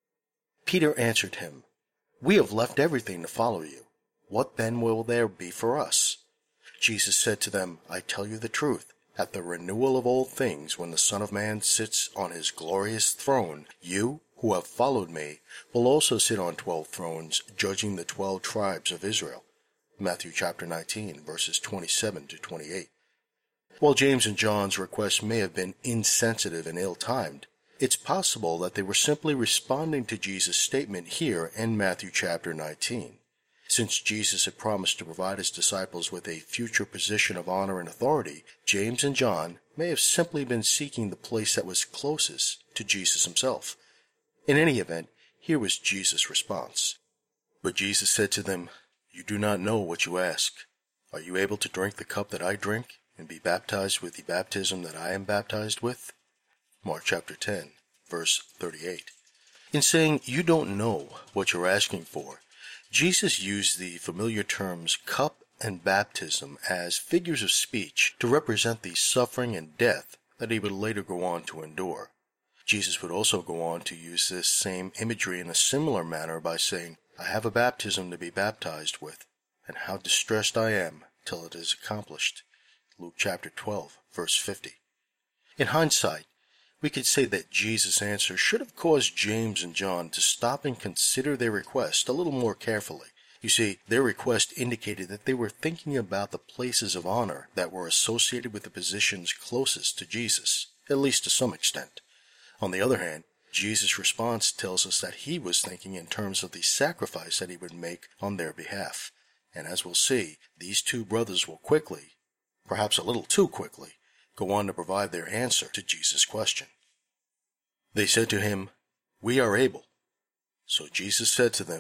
Peter answered him, "We have left everything to follow you. What then will there be for us?" Jesus said to them, "I tell you the truth. At the renewal of all things, when the Son of Man sits on his glorious throne, you, who have followed me, will also sit on 12 thrones, judging the 12 tribes of Israel." Matthew chapter 19, verses 27 to 28. While James and John's request may have been insensitive and ill-timed, it's possible that they were simply responding to Jesus' statement here in Matthew chapter 19. Since Jesus had promised to provide his disciples with a future position of honor and authority, James and John may have simply been seeking the place that was closest to Jesus himself. In any event, here was Jesus' response. But Jesus said to them, "You do not know what you ask. Are you able to drink the cup that I drink, and be baptized with the baptism that I am baptized with?" Mark chapter 10, verse 38. In saying, "You don't know what you're asking for," Jesus used the familiar terms cup and baptism as figures of speech to represent the suffering and death that he would later go on to endure. Jesus would also go on to use this same imagery in a similar manner by saying, "I have a baptism to be baptized with, and how distressed I am till it is accomplished." Luke chapter 12, verse 50. In hindsight, we could say that Jesus' answer should have caused James and John to stop and consider their request a little more carefully. You see, their request indicated that they were thinking about the places of honor that were associated with the positions closest to Jesus, at least to some extent. On the other hand, Jesus' response tells us that he was thinking in terms of the sacrifice that he would make on their behalf. And as we'll see, these two brothers will quickly, perhaps a little too quickly, go on to provide their answer to Jesus' question. They said to him, "We are able." So Jesus said to them,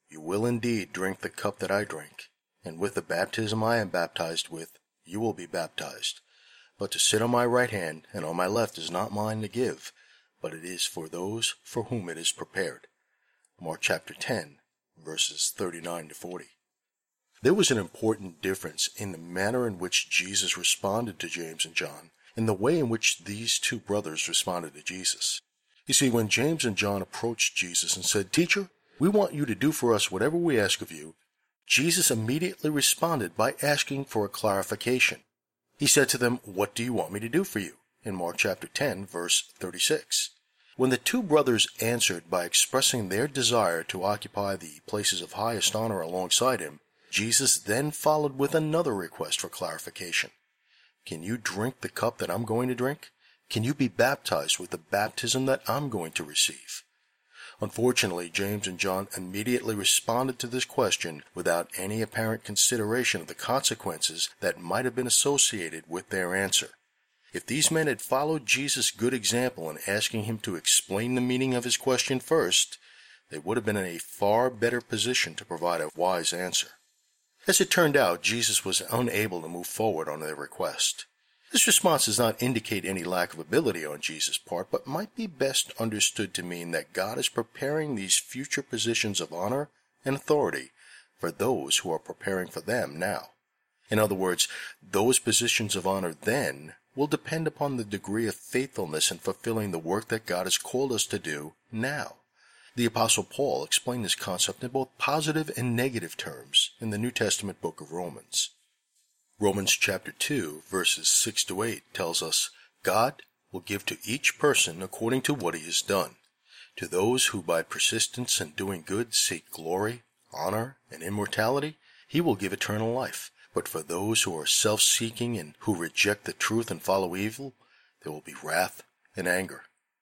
You will indeed drink the cup that I drink, and with the baptism I am baptized with, you will be baptized. But to sit on my right hand and on my left is not mine to give, but it is for those for whom it is prepared. Mark chapter 10, verses 39 to 40. There was an important difference in the manner in which Jesus responded to James and John, and the way in which these two brothers responded to Jesus. You see, when James and John approached Jesus and said, "Teacher, we want you to do for us whatever we ask of you," Jesus immediately responded by asking for a clarification. He said to them, "What do you want me to do for you?" in Mark chapter 10, verse 36. When the two brothers answered by expressing their desire to occupy the places of highest honor alongside him, Jesus then followed with another request for clarification. Can you drink the cup that I'm going to drink? Can you be baptized with the baptism that I'm going to receive? Unfortunately, James and John immediately responded to this question without any apparent consideration of the consequences that might have been associated with their answer. If these men had followed Jesus' good example in asking him to explain the meaning of his question first, they would have been in a far better position to provide a wise answer. As it turned out, Jesus was unable to move forward on their request. This response does not indicate any lack of ability on Jesus' part, but might be best understood to mean that God is preparing these future positions of honor and authority for those who are preparing for them now. In other words, those positions of honor then will depend upon the degree of faithfulness in fulfilling the work that God has called us to do now. The Apostle Paul explained this concept in both positive and negative terms in the New Testament book of Romans. Romans chapter 2, verses 6 to 8 tells us, "God will give to each person according to what he has done. To those who by persistence in doing good seek glory, honor, and immortality, he will give eternal life. But for those who are self-seeking and who reject the truth and follow evil, there will be wrath and anger."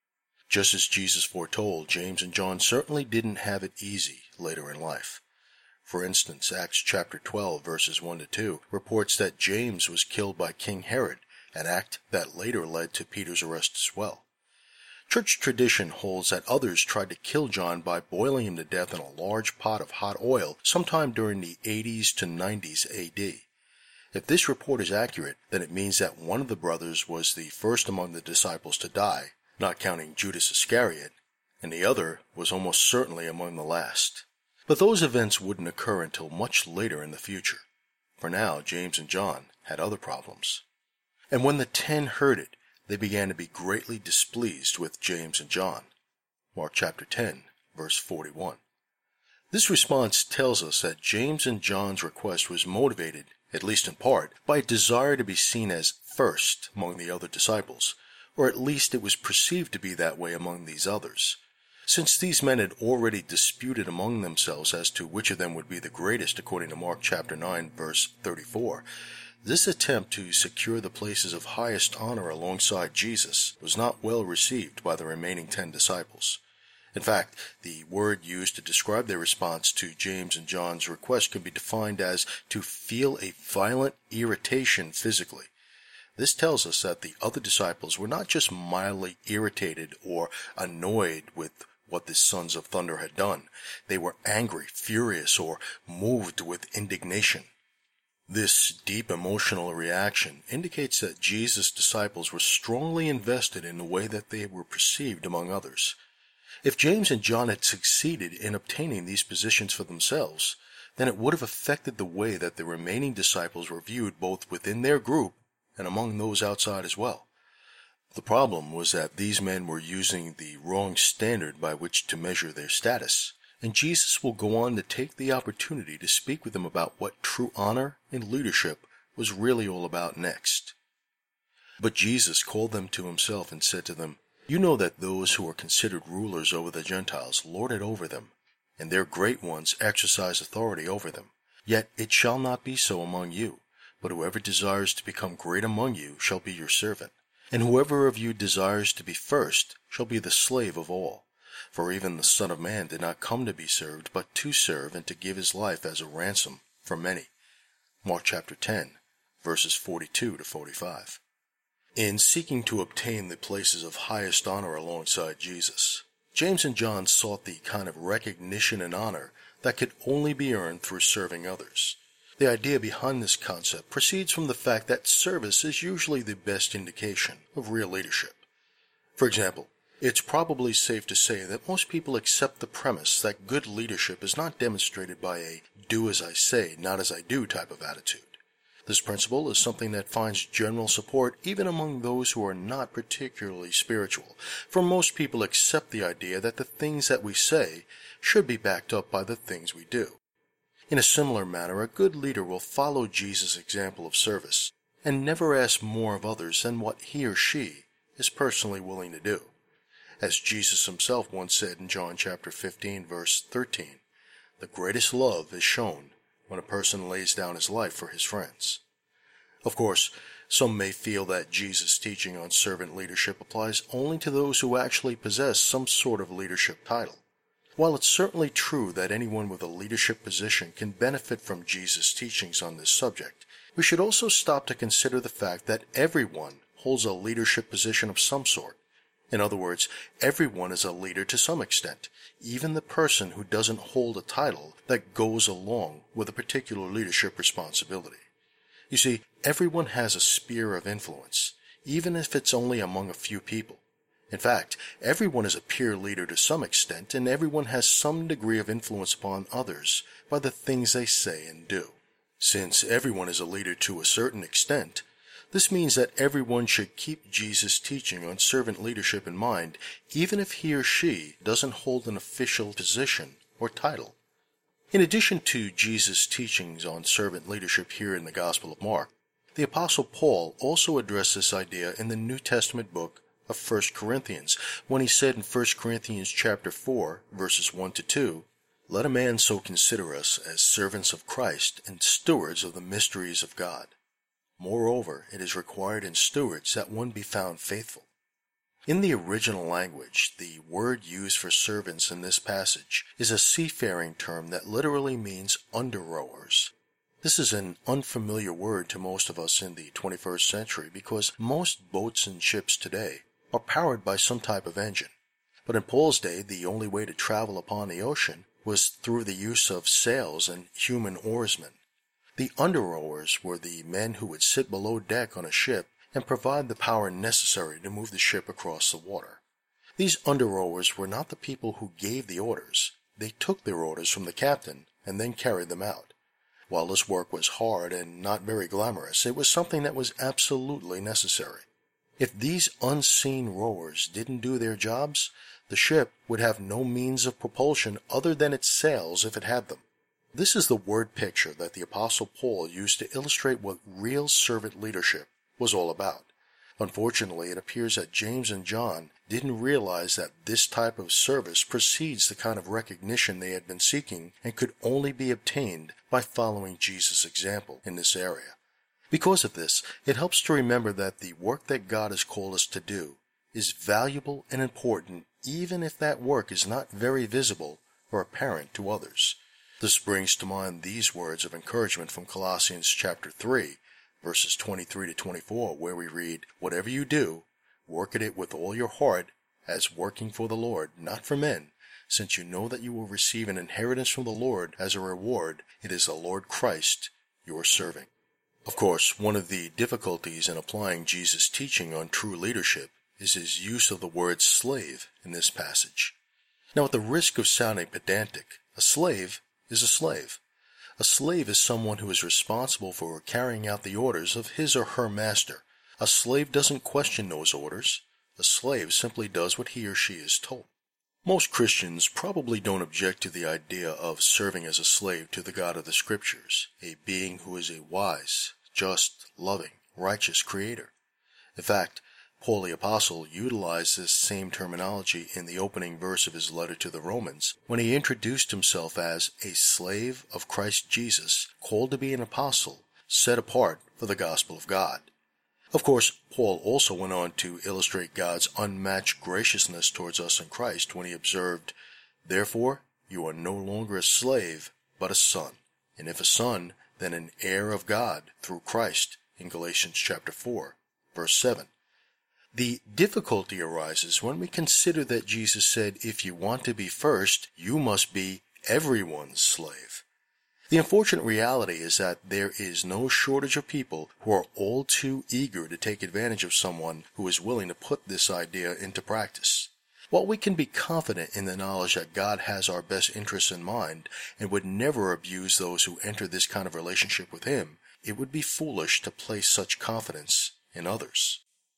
Just as Jesus foretold, James and John certainly didn't have it easy later in life. For instance, Acts chapter 12, verses 1 to 2, reports that James was killed by King Herod, an act that later led to Peter's arrest as well. Church tradition holds that others tried to kill John by boiling him to death in a large pot of hot oil sometime during the 80s to 90s AD. If this report is accurate, then it means that one of the brothers was the first among the disciples to die, not counting Judas Iscariot, and the other was almost certainly among the last. But those events wouldn't occur until much later in the future. For now, James and John had other problems. And when the 10 heard it, they began to be greatly displeased with James and John. Mark chapter 10, verse 41. This response tells us that James and John's request was motivated, at least in part, by a desire to be seen as first among the other disciples, or at least it was perceived to be that way among these others. Since these men had already disputed among themselves as to which of them would be the greatest according to Mark chapter 9, verse 34, this attempt to secure the places of highest honor alongside Jesus was not well received by the remaining 10 disciples. In fact, the word used to describe their response to James and John's request can be defined as to feel a violent irritation physically. This tells us that the other disciples were not just mildly irritated or annoyed with what the sons of thunder had done. They were angry, furious, or moved with indignation. This deep emotional reaction indicates that Jesus' disciples were strongly invested in the way that they were perceived among others. If James and John had succeeded in obtaining these positions for themselves, then it would have affected the way that the remaining disciples were viewed both within their group and among those outside as well. The problem was that these men were using the wrong standard by which to measure their status, and Jesus will go on to take the opportunity to speak with them about what true honor and leadership was really all about next. But Jesus called them to himself and said to them, "You know that those who are considered rulers over the Gentiles lord it over them, and their great ones exercise authority over them. Yet it shall not be so among you. But whoever desires to become great among you shall be your servant. And whoever of you desires to be first shall be the slave of all. For even the Son of Man did not come to be served, but to serve and to give his life as a ransom for many." Mark chapter 10, verses 42 to 45. In seeking to obtain the places of highest honor alongside Jesus, James and John sought the kind of recognition and honor that could only be earned through serving others. The idea behind this concept proceeds from the fact that service is usually the best indication of real leadership. For example, it's probably safe to say that most people accept the premise that good leadership is not demonstrated by a do as I say, not as I do type of attitude. This principle is something that finds general support even among those who are not particularly spiritual, for most people accept the idea that the things that we say should be backed up by the things we do. In a similar manner, a good leader will follow Jesus' example of service and never ask more of others than what he or she is personally willing to do. As Jesus himself once said in John chapter 15, verse 13, "The greatest love is shown when a person lays down his life for his friends." Of course, some may feel that Jesus' teaching on servant leadership applies only to those who actually possess some sort of leadership title. While it's certainly true that anyone with a leadership position can benefit from Jesus' teachings on this subject, we should also stop to consider the fact that everyone holds a leadership position of some sort. In other words, everyone is a leader to some extent, even the person who doesn't hold a title that goes along with a particular leadership responsibility. You see, everyone has a sphere of influence, even if it's only among a few people. In fact, everyone is a peer leader to some extent, and everyone has some degree of influence upon others by the things they say and do. Since everyone is a leader to a certain extent, this means that everyone should keep Jesus' teaching on servant leadership in mind, even if he or she doesn't hold an official position or title. In addition to Jesus' teachings on servant leadership here in the Gospel of Mark, the Apostle Paul also addressed this idea in the New Testament book of 1 Corinthians, when he said in 1 Corinthians chapter 4, verses 1 to 2, "Let a man so consider us as servants of Christ and stewards of the mysteries of God. Moreover, it is required in stewards that one be found faithful." In the original language, the word used for servants in this passage is a seafaring term that literally means under-rowers. This is an unfamiliar word to most of us in the 21st century because most boats and ships today are powered by some type of engine. But in Paul's day, the only way to travel upon the ocean was through the use of sails and human oarsmen. The under-rowers were the men who would sit below deck on a ship and provide the power necessary to move the ship across the water. These under-rowers were not the people who gave the orders. They took their orders from the captain and then carried them out. While this work was hard and not very glamorous, it was something that was absolutely necessary. If these unseen rowers didn't do their jobs, the ship would have no means of propulsion other than its sails if it had them. This is the word picture that the Apostle Paul used to illustrate what real servant leadership was all about. Unfortunately, it appears that James and John didn't realize that this type of service precedes the kind of recognition they had been seeking and could only be obtained by following Jesus' example in this area. Because of this, it helps to remember that the work that God has called us to do is valuable and important even if that work is not very visible or apparent to others. This brings to mind these words of encouragement from Colossians chapter 3, verses 23 to 24, where we read, "Whatever you do, work at it with all your heart, as working for the Lord, not for men, since you know that you will receive an inheritance from the Lord as a reward. It is the Lord Christ you are serving." Of course, one of the difficulties in applying Jesus' teaching on true leadership is his use of the word slave in this passage. Now, at the risk of sounding pedantic, a slave is a slave. A slave is someone who is responsible for carrying out the orders of his or her master. A slave doesn't question those orders. A slave simply does what he or she is told. Most Christians probably don't object to the idea of serving as a slave to the God of the Scriptures, a being who is a wise, just, loving, righteous Creator. In fact, Paul the Apostle utilized this same terminology in the opening verse of his letter to the Romans when he introduced himself as a slave of Christ Jesus, called to be an apostle, set apart for the gospel of God. Of course, Paul also went on to illustrate God's unmatched graciousness towards us in Christ when he observed, "Therefore, you are no longer a slave, but a son, and if a son, then an heir of God through Christ," in Galatians chapter 4, verse 7. The difficulty arises when we consider that Jesus said, if you want to be first, you must be everyone's slave. The unfortunate reality is that there is no shortage of people who are all too eager to take advantage of someone who is willing to put this idea into practice. While we can be confident in the knowledge that God has our best interests in mind and would never abuse those who enter this kind of relationship with Him, it would be foolish to place such confidence in others.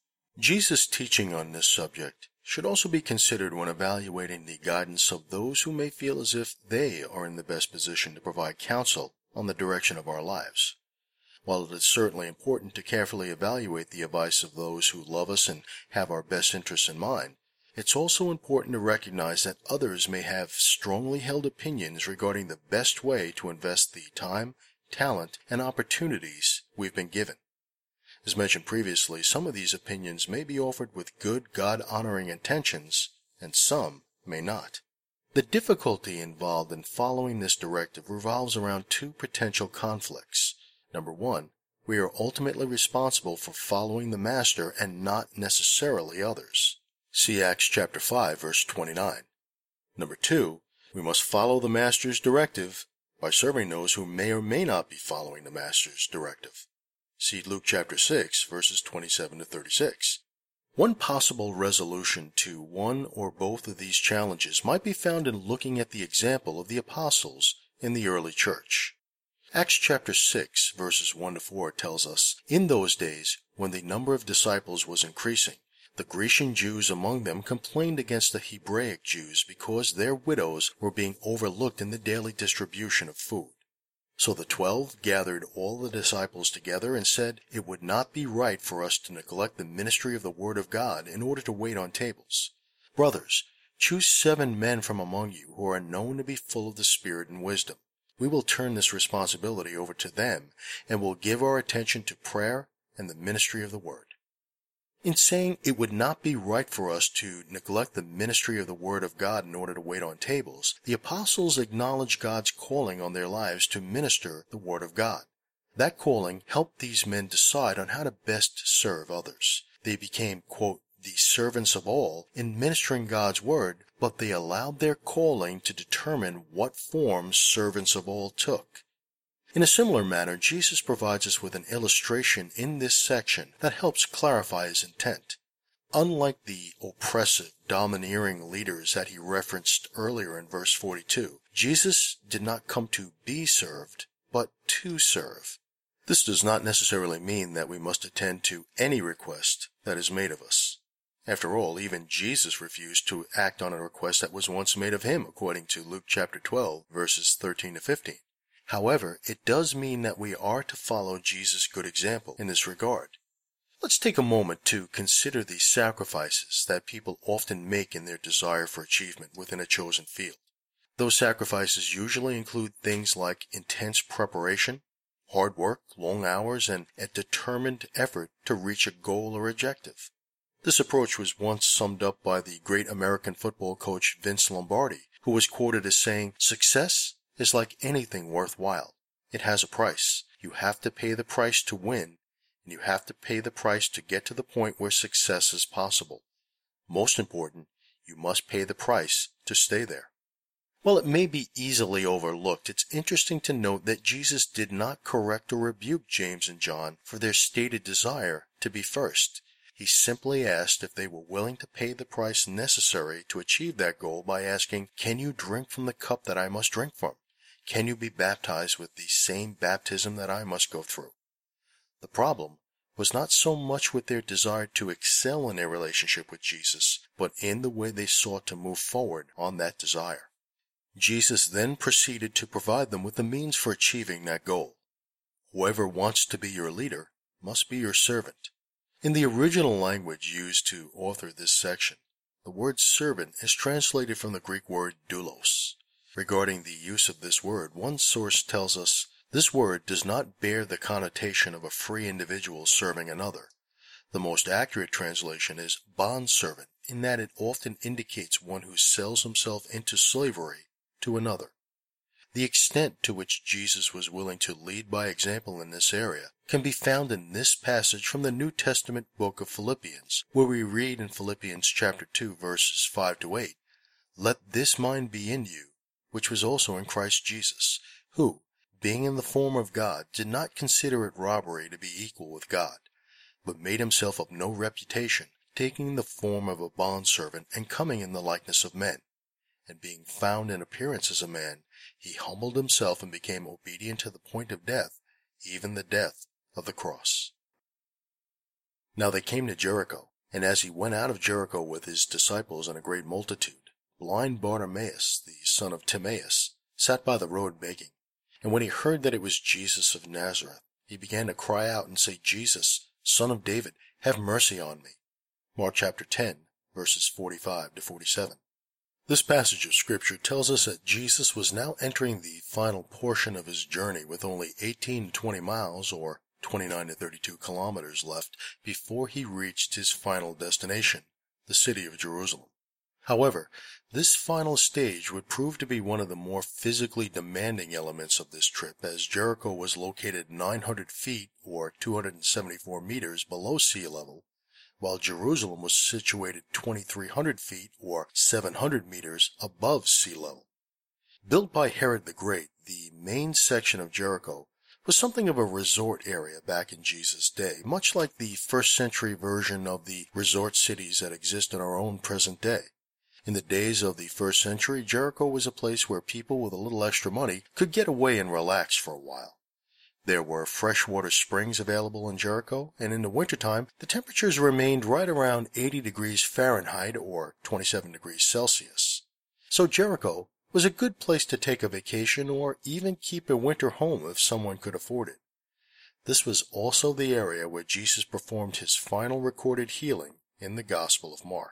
Jesus' teaching on this subject should also be considered when evaluating the guidance of those who may feel as if they are in the best position to provide counsel on the direction of our lives. While it is certainly important to carefully evaluate the advice of those who love us and have our best interests in mind, it's also important to recognize that others may have strongly held opinions regarding the best way to invest the time, talent, and opportunities we've been given. As mentioned previously, some of these opinions may be offered with good, God-honoring intentions, and some may not. The difficulty involved in following this directive revolves around two potential conflicts. Number one, we are ultimately responsible for following the Master and not necessarily others. See Acts chapter 5, verse 29. Number two, we must follow the Master's directive by serving those who may or may not be following the Master's directive. See Luke chapter 6, verses 27 to 36. One possible resolution to one or both of these challenges might be found in looking at the example of the apostles in the early church. Acts chapter 6, verses 1 to 4 tells us, "In those days, when the number of disciples was increasing, the Grecian Jews among them complained against the Hebraic Jews because their widows were being overlooked in the daily distribution of food. So the 12 gathered all the disciples together and said, 'It would not be right for us to neglect the ministry of the Word of God in order to wait on tables. Brothers, choose 7 men from among you who are known to be full of the Spirit and wisdom. We will turn this responsibility over to them and will give our attention to prayer and the ministry of the Word.'" In saying it would not be right for us to neglect the ministry of the Word of God in order to wait on tables, the apostles acknowledged God's calling on their lives to minister the Word of God. That calling helped these men decide on how to best serve others. They became, quote, "the servants of all" in ministering God's Word, but they allowed their calling to determine what form servants of all took. In a similar manner, Jesus provides us with an illustration in this section that helps clarify his intent. Unlike the oppressive, domineering leaders that he referenced earlier in verse 42, Jesus did not come to be served, but to serve. This does not necessarily mean that we must attend to any request that is made of us. After all, even Jesus refused to act on a request that was once made of him, according to Luke chapter 12, verses 13 to 15. However, it does mean that we are to follow Jesus' good example in this regard. Let's take a moment to consider the sacrifices that people often make in their desire for achievement within a chosen field. Those sacrifices usually include things like intense preparation, hard work, long hours, and a determined effort to reach a goal or objective. This approach was once summed up by the great American football coach Vince Lombardi, who was quoted as saying, "Success is like anything worthwhile. It has a price. You have to pay the price to win, and you have to pay the price to get to the point where success is possible. Most important, you must pay the price to stay there." While it may be easily overlooked, it's interesting to note that Jesus did not correct or rebuke James and John for their stated desire to be first. He simply asked if they were willing to pay the price necessary to achieve that goal by asking, "Can you drink from the cup that I must drink from? Can you be baptized with the same baptism that I must go through?" The problem was not so much with their desire to excel in their relationship with Jesus, but in the way they sought to move forward on that desire. Jesus then proceeded to provide them with the means for achieving that goal. Whoever wants to be your leader must be your servant. In the original language used to author this section, the word servant is translated from the Greek word doulos. Regarding the use of this word, one source tells us this word does not bear the connotation of a free individual serving another. The most accurate translation is bondservant, in that it often indicates one who sells himself into slavery to another. The extent to which Jesus was willing to lead by example in this area can be found in this passage from the New Testament book of Philippians, where we read in Philippians chapter 2, verses 5 to 8, "Let this mind be in you, which was also in Christ Jesus, who, being in the form of God, did not consider it robbery to be equal with God, but made himself of no reputation, taking the form of a bondservant and coming in the likeness of men. And being found in appearance as a man, he humbled himself and became obedient to the point of death, even the death of the cross. Now they came to Jericho, and as he went out of Jericho with his disciples and a great multitude, blind Bartimaeus, the son of Timaeus, sat by the road begging. And when he heard that it was Jesus of Nazareth, he began to cry out and say, Jesus, Son of David, have mercy on me. Mark chapter 10, verses 45 to 47. This passage of Scripture tells us that Jesus was now entering the final portion of his journey with only 18 to 20 miles, or 29 to 32 kilometers left before he reached his final destination, the city of Jerusalem. However, this final stage would prove to be one of the more physically demanding elements of this trip, as Jericho was located 900 feet, or 274 meters below sea level, while Jerusalem was situated 2,300 feet, or 700 meters above sea level. Built by Herod the Great, the main section of Jericho was something of a resort area back in Jesus' day, much like the first-century version of the resort cities that exist in our own present day. In the days of the first century, Jericho was a place where people with a little extra money could get away and relax for a while. There were freshwater springs available in Jericho, and in the wintertime, the temperatures remained right around 80 degrees Fahrenheit or 27 degrees Celsius. So Jericho was a good place to take a vacation or even keep a winter home if someone could afford it. This was also the area where Jesus performed his final recorded healing in the Gospel of Mark.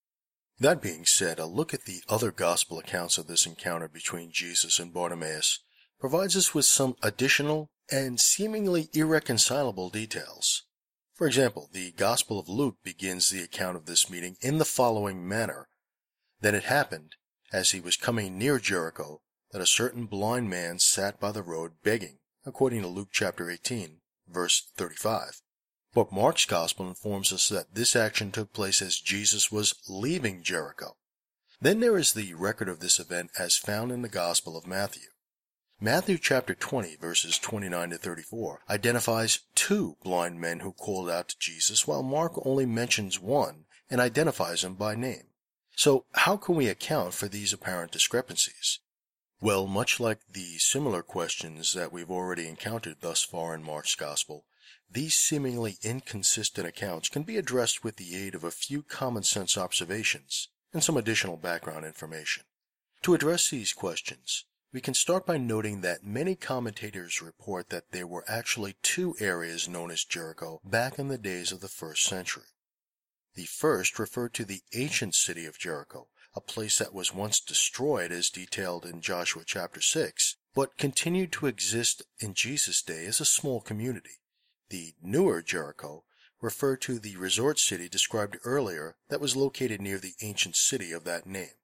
That being said, a look at the other Gospel accounts of this encounter between Jesus and Bartimaeus provides us with some additional and seemingly irreconcilable details. For example, the Gospel of Luke begins the account of this meeting in the following manner. Then it happened, as he was coming near Jericho, that a certain blind man sat by the road begging, according to Luke chapter 18, verse 35. But Mark's Gospel informs us that this action took place as Jesus was leaving Jericho. Then there is the record of this event as found in the Gospel of Matthew. Matthew chapter 20, verses 29 to 34, identifies two blind men who called out to Jesus, while Mark only mentions one and identifies him by name. So how can we account for these apparent discrepancies? Well, much like the similar questions that we've already encountered thus far in Mark's Gospel, these seemingly inconsistent accounts can be addressed with the aid of a few common-sense observations and some additional background information. To address these questions, we can start by noting that many commentators report that there were actually two areas known as Jericho back in the days of the first century. The first referred to the ancient city of Jericho, a place that was once destroyed as detailed in Joshua chapter 6, but continued to exist in Jesus' day as a small community. The newer Jericho referred to the resort city described earlier that was located near the ancient city of that name.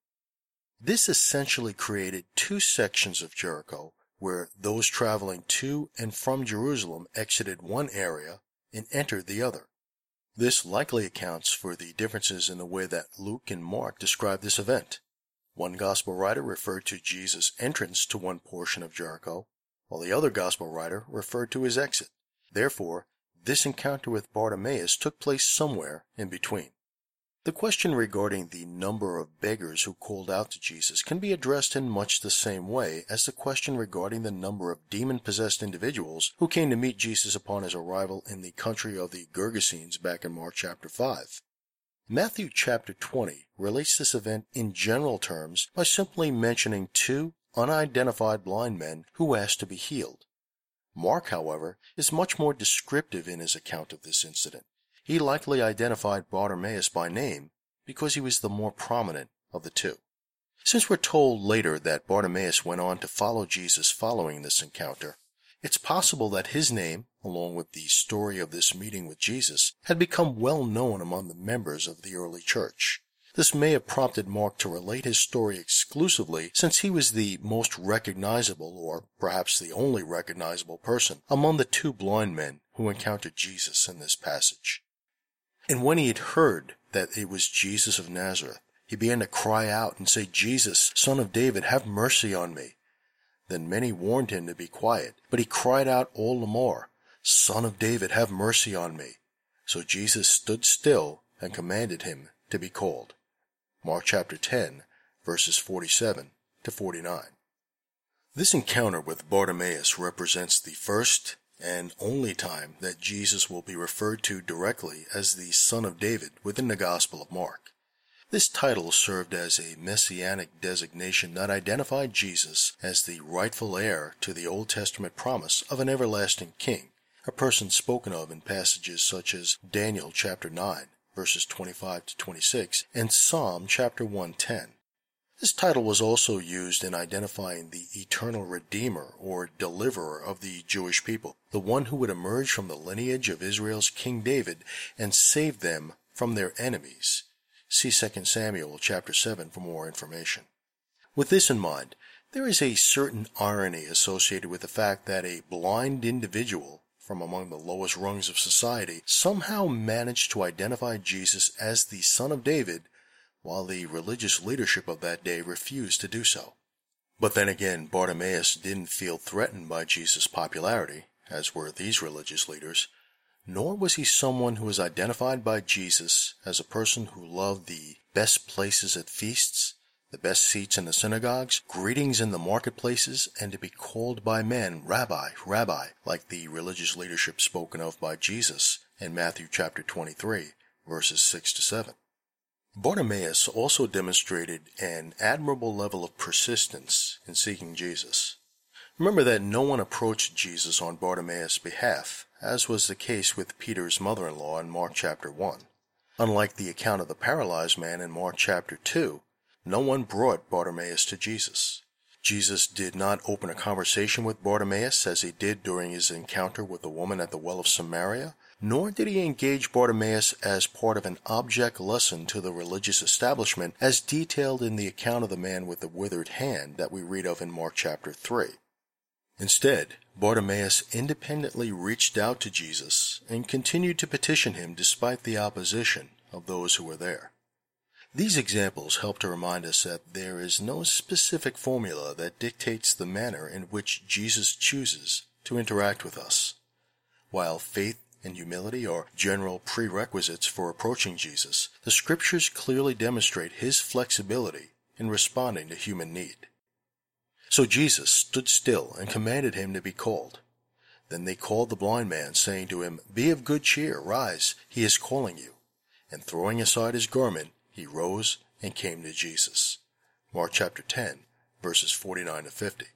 This essentially created two sections of Jericho, where those traveling to and from Jerusalem exited one area and entered the other. This likely accounts for the differences in the way that Luke and Mark describe this event. One gospel writer referred to Jesus' entrance to one portion of Jericho, while the other gospel writer referred to his exit. Therefore, this encounter with Bartimaeus took place somewhere in between. The question regarding the number of beggars who called out to Jesus can be addressed in much the same way as the question regarding the number of demon-possessed individuals who came to meet Jesus upon his arrival in the country of the Gergesenes back in Mark chapter 5. Matthew chapter 20 relates this event in general terms by simply mentioning two unidentified blind men who asked to be healed. Mark, however, is much more descriptive in his account of this incident. He likely identified Bartimaeus by name because he was the more prominent of the two. Since we're told later that Bartimaeus went on to follow Jesus following this encounter, it's possible that his name, along with the story of this meeting with Jesus, had become well known among the members of the early church. This may have prompted Mark to relate his story exclusively, since he was the most recognizable, or perhaps the only recognizable person, among the two blind men who encountered Jesus in this passage. And when he had heard that it was Jesus of Nazareth, He began to cry out and say, "Jesus, Son of David, have mercy on me." Then many warned him to be quiet, but he cried out all the more, "Son of David, have mercy on me." So Jesus stood still and commanded him to be called. Mark chapter 10, verses 47 to 49. This encounter with Bartimaeus represents the first and only time that Jesus will be referred to directly as the Son of David within the Gospel of Mark. This title served as a messianic designation that identified Jesus as the rightful heir to the Old Testament promise of an everlasting king, a person spoken of in passages such as Daniel chapter 9, verses 25 to 26, and Psalm chapter 110. This title was also used in identifying the eternal Redeemer or Deliverer of the Jewish people, the one who would emerge from the lineage of Israel's King David and save them from their enemies. See 2 Samuel chapter 7 for more information. With this in mind, there is a certain irony associated with the fact that a blind individual from among the lowest rungs of society somehow managed to identify Jesus as the Son of David, while the religious leadership of that day refused to do so. But then again, Bartimaeus didn't feel threatened by Jesus' popularity, as were these religious leaders, nor was he someone who was identified by Jesus as a person who loved the best places at feasts, the best seats in the synagogues, greetings in the marketplaces, and to be called by men, "Rabbi, Rabbi," like the religious leadership spoken of by Jesus in Matthew chapter 23, verses 6 to 7. Bartimaeus also demonstrated an admirable level of persistence in seeking Jesus. Remember that no one approached Jesus on Bartimaeus' behalf, as was the case with Peter's mother-in-law in Mark chapter 1. Unlike the account of the paralyzed man in Mark chapter 2, no one brought Bartimaeus to Jesus. Jesus did not open a conversation with Bartimaeus as he did during his encounter with the woman at the well of Samaria, nor did he engage Bartimaeus as part of an object lesson to the religious establishment as detailed in the account of the man with the withered hand that we read of in Mark chapter 3. Instead, Bartimaeus independently reached out to Jesus and continued to petition him despite the opposition of those who were there. These examples help to remind us that there is no specific formula that dictates the manner in which Jesus chooses to interact with us. While faith and humility are general prerequisites for approaching Jesus, the Scriptures clearly demonstrate his flexibility in responding to human need. So Jesus stood still and commanded him to be called. Then they called the blind man, saying to him, "Be of good cheer, rise, he is calling you." And throwing aside his garment, he rose and came to Jesus. Mark chapter 10, verses 49 to 50.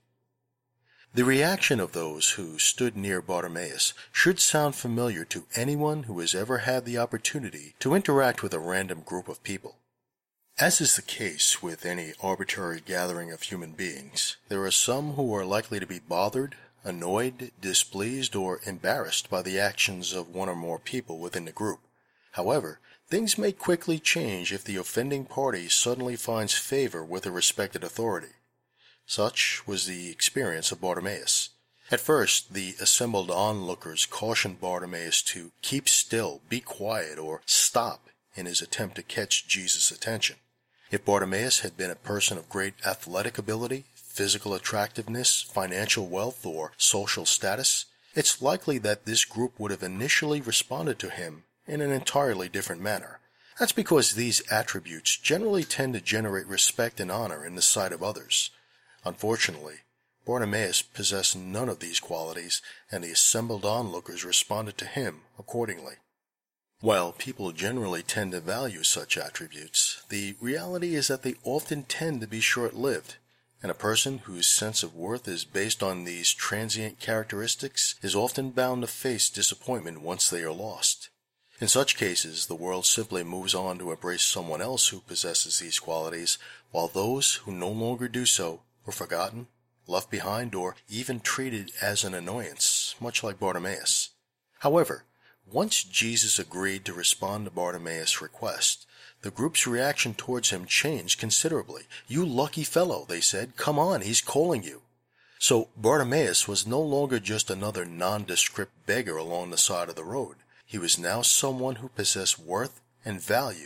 The reaction of those who stood near Bartimaeus should sound familiar to anyone who has ever had the opportunity to interact with a random group of people. As is the case with any arbitrary gathering of human beings, there are some who are likely to be bothered, annoyed, displeased, or embarrassed by the actions of one or more people within the group. However, things may quickly change if the offending party suddenly finds favor with a respected authority. Such was the experience of Bartimaeus. At first, the assembled onlookers cautioned Bartimaeus to keep still, be quiet, or stop in his attempt to catch Jesus' attention. If Bartimaeus had been a person of great athletic ability, physical attractiveness, financial wealth, or social status, it's likely that this group would have initially responded to him in an entirely different manner. That's because these attributes generally tend to generate respect and honor in the sight of others. Unfortunately, Bartimaeus possessed none of these qualities, and the assembled onlookers responded to him accordingly. While people generally tend to value such attributes, the reality is that they often tend to be short-lived, and a person whose sense of worth is based on these transient characteristics is often bound to face disappointment once they are lost. In such cases, the world simply moves on to embrace someone else who possesses these qualities, while those who no longer do so were forgotten, left behind, or even treated as an annoyance, much like Bartimaeus. However, once Jesus agreed to respond to Bartimaeus' request, the group's reaction towards him changed considerably. "You lucky fellow," they said. "Come on, he's calling you." So Bartimaeus was no longer just another nondescript beggar along the side of the road. He was now someone who possessed worth and value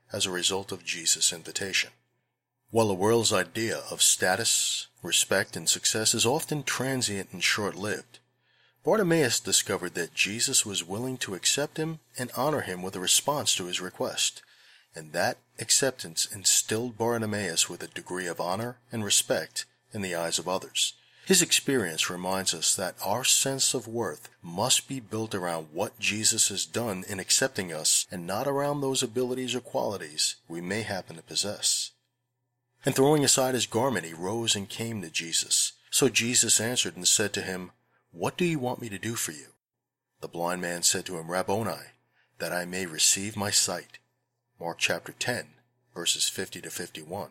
as a result of Jesus' invitation. While the world's idea of status, respect, and success is often transient and short-lived, Bartimaeus discovered that Jesus was willing to accept him and honor him with a response to his request, and that acceptance instilled Bartimaeus with a degree of honor and respect in the eyes of others. His experience reminds us that our sense of worth must be built around what Jesus has done in accepting us and not around those abilities or qualities we may happen to possess. And throwing aside his garment, he rose and came to Jesus. So Jesus answered and said to him, "What do you want me to do for you?" The blind man said to him, "Rabboni, that I may receive my sight." Mark chapter 10, verses 50 to 51.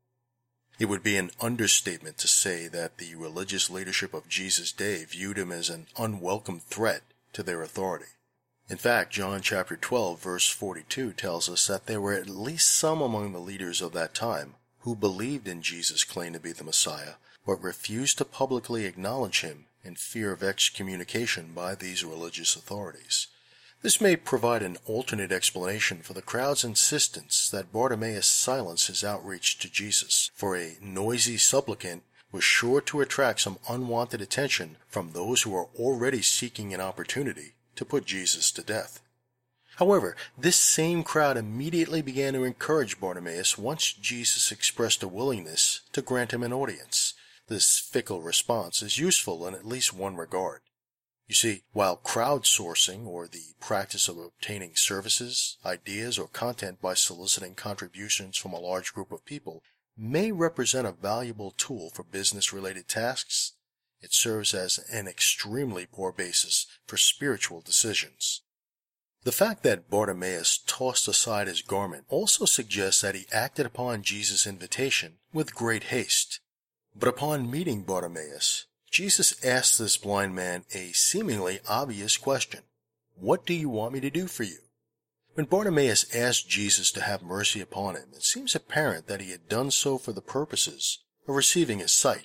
It would be an understatement to say that the religious leadership of Jesus' day viewed him as an unwelcome threat to their authority. In fact, John chapter 12, verse 42 tells us that there were at least some among the leaders of that time who believed in Jesus' claim to be the Messiah, but refused to publicly acknowledge him in fear of excommunication by these religious authorities. This may provide an alternate explanation for the crowd's insistence that Bartimaeus silence his outreach to Jesus, for a noisy supplicant was sure to attract some unwanted attention from those who are already seeking an opportunity to put Jesus to death. However, this same crowd immediately began to encourage Bartimaeus once Jesus expressed a willingness to grant him an audience. This fickle response is useful in at least one regard. You see, while crowdsourcing, or the practice of obtaining services, ideas, or content by soliciting contributions from a large group of people, may represent a valuable tool for business-related tasks, it serves as an extremely poor basis for spiritual decisions. The fact that Bartimaeus tossed aside his garment also suggests that he acted upon Jesus' invitation with great haste. But upon meeting Bartimaeus, Jesus asked this blind man a seemingly obvious question. "What do you want me to do for you?" When Bartimaeus asked Jesus to have mercy upon him, it seems apparent that he had done so for the purposes of receiving his sight.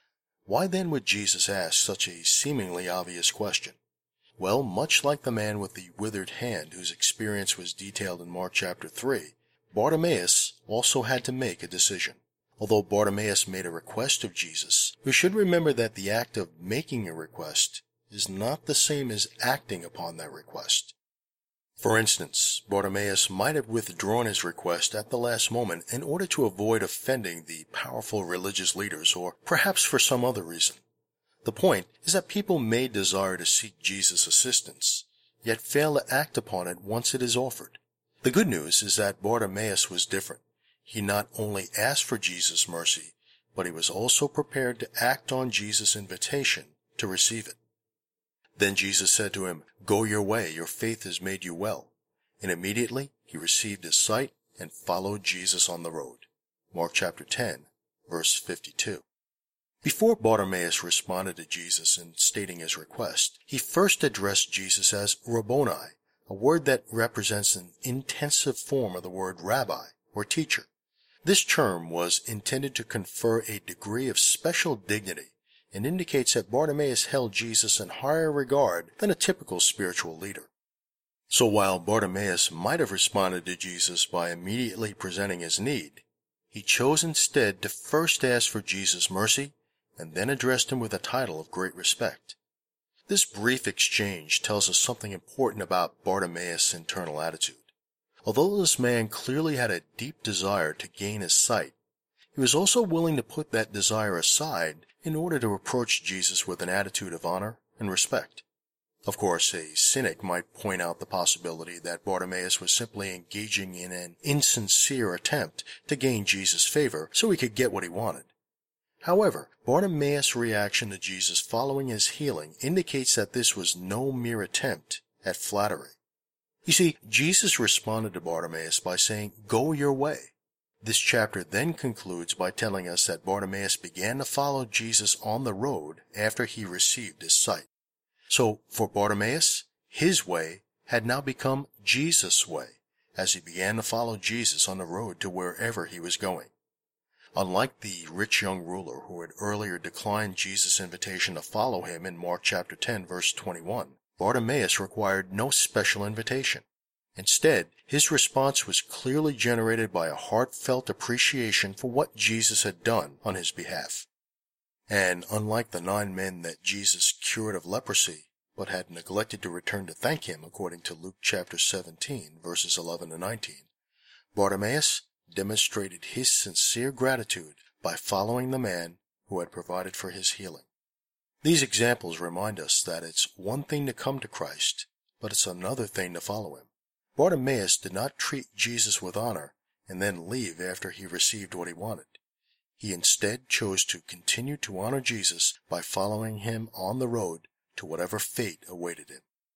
Why then would Jesus ask such a seemingly obvious question? Well, much like the man with the withered hand whose experience was detailed in Mark chapter 3, Bartimaeus also had to make a decision. Although Bartimaeus made a request of Jesus, we should remember that the act of making a request is not the same as acting upon that request. For instance, Bartimaeus might have withdrawn his request at the last moment in order to avoid offending the powerful religious leaders, or perhaps for some other reason. The point is that people may desire to seek Jesus' assistance, yet fail to act upon it once it is offered. The good news is that Bartimaeus was different. He not only asked for Jesus' mercy, but he was also prepared to act on Jesus' invitation to receive it. Then Jesus said to him, "Go your way, your faith has made you well." And immediately he received his sight and followed Jesus on the road. Mark chapter 10, verse 52. Before Bartimaeus responded to Jesus in stating his request, he first addressed Jesus as Rabboni, a word that represents an intensive form of the word rabbi, or teacher. This term was intended to confer a degree of special dignity and indicates that Bartimaeus held Jesus in higher regard than a typical spiritual leader. So while Bartimaeus might have responded to Jesus by immediately presenting his need, he chose instead to first ask for Jesus' mercy and then addressed him with a title of great respect. This brief exchange tells us something important about Bartimaeus' internal attitude. Although this man clearly had a deep desire to gain his sight, he was also willing to put that desire aside in order to approach Jesus with an attitude of honor and respect. Of course, a cynic might point out the possibility that Bartimaeus was simply engaging in an insincere attempt to gain Jesus' favor so he could get what he wanted. However, Bartimaeus' reaction to Jesus following his healing indicates that this was no mere attempt at flattery. You see, Jesus responded to Bartimaeus by saying, "Go your way." This chapter then concludes by telling us that Bartimaeus began to follow Jesus on the road after he received his sight. So, for Bartimaeus, his way had now become Jesus' way, as he began to follow Jesus on the road to wherever he was going. Unlike the rich young ruler who had earlier declined Jesus' invitation to follow him in Mark chapter 10, verse 21, Bartimaeus required no special invitation. Instead, his response was clearly generated by a heartfelt appreciation for what Jesus had done on his behalf. And unlike the 9 men that Jesus cured of leprosy, but had neglected to return to thank him according to Luke chapter 17, verses 11 to 19, Bartimaeus demonstrated his sincere gratitude by following the man who had provided for his healing. These examples remind us that it's one thing to come to Christ, but it's another thing to follow him. Bartimaeus did not treat Jesus with honor and then leave after he received what he wanted. He instead chose to continue to honor Jesus by following him on the road to whatever fate awaited him.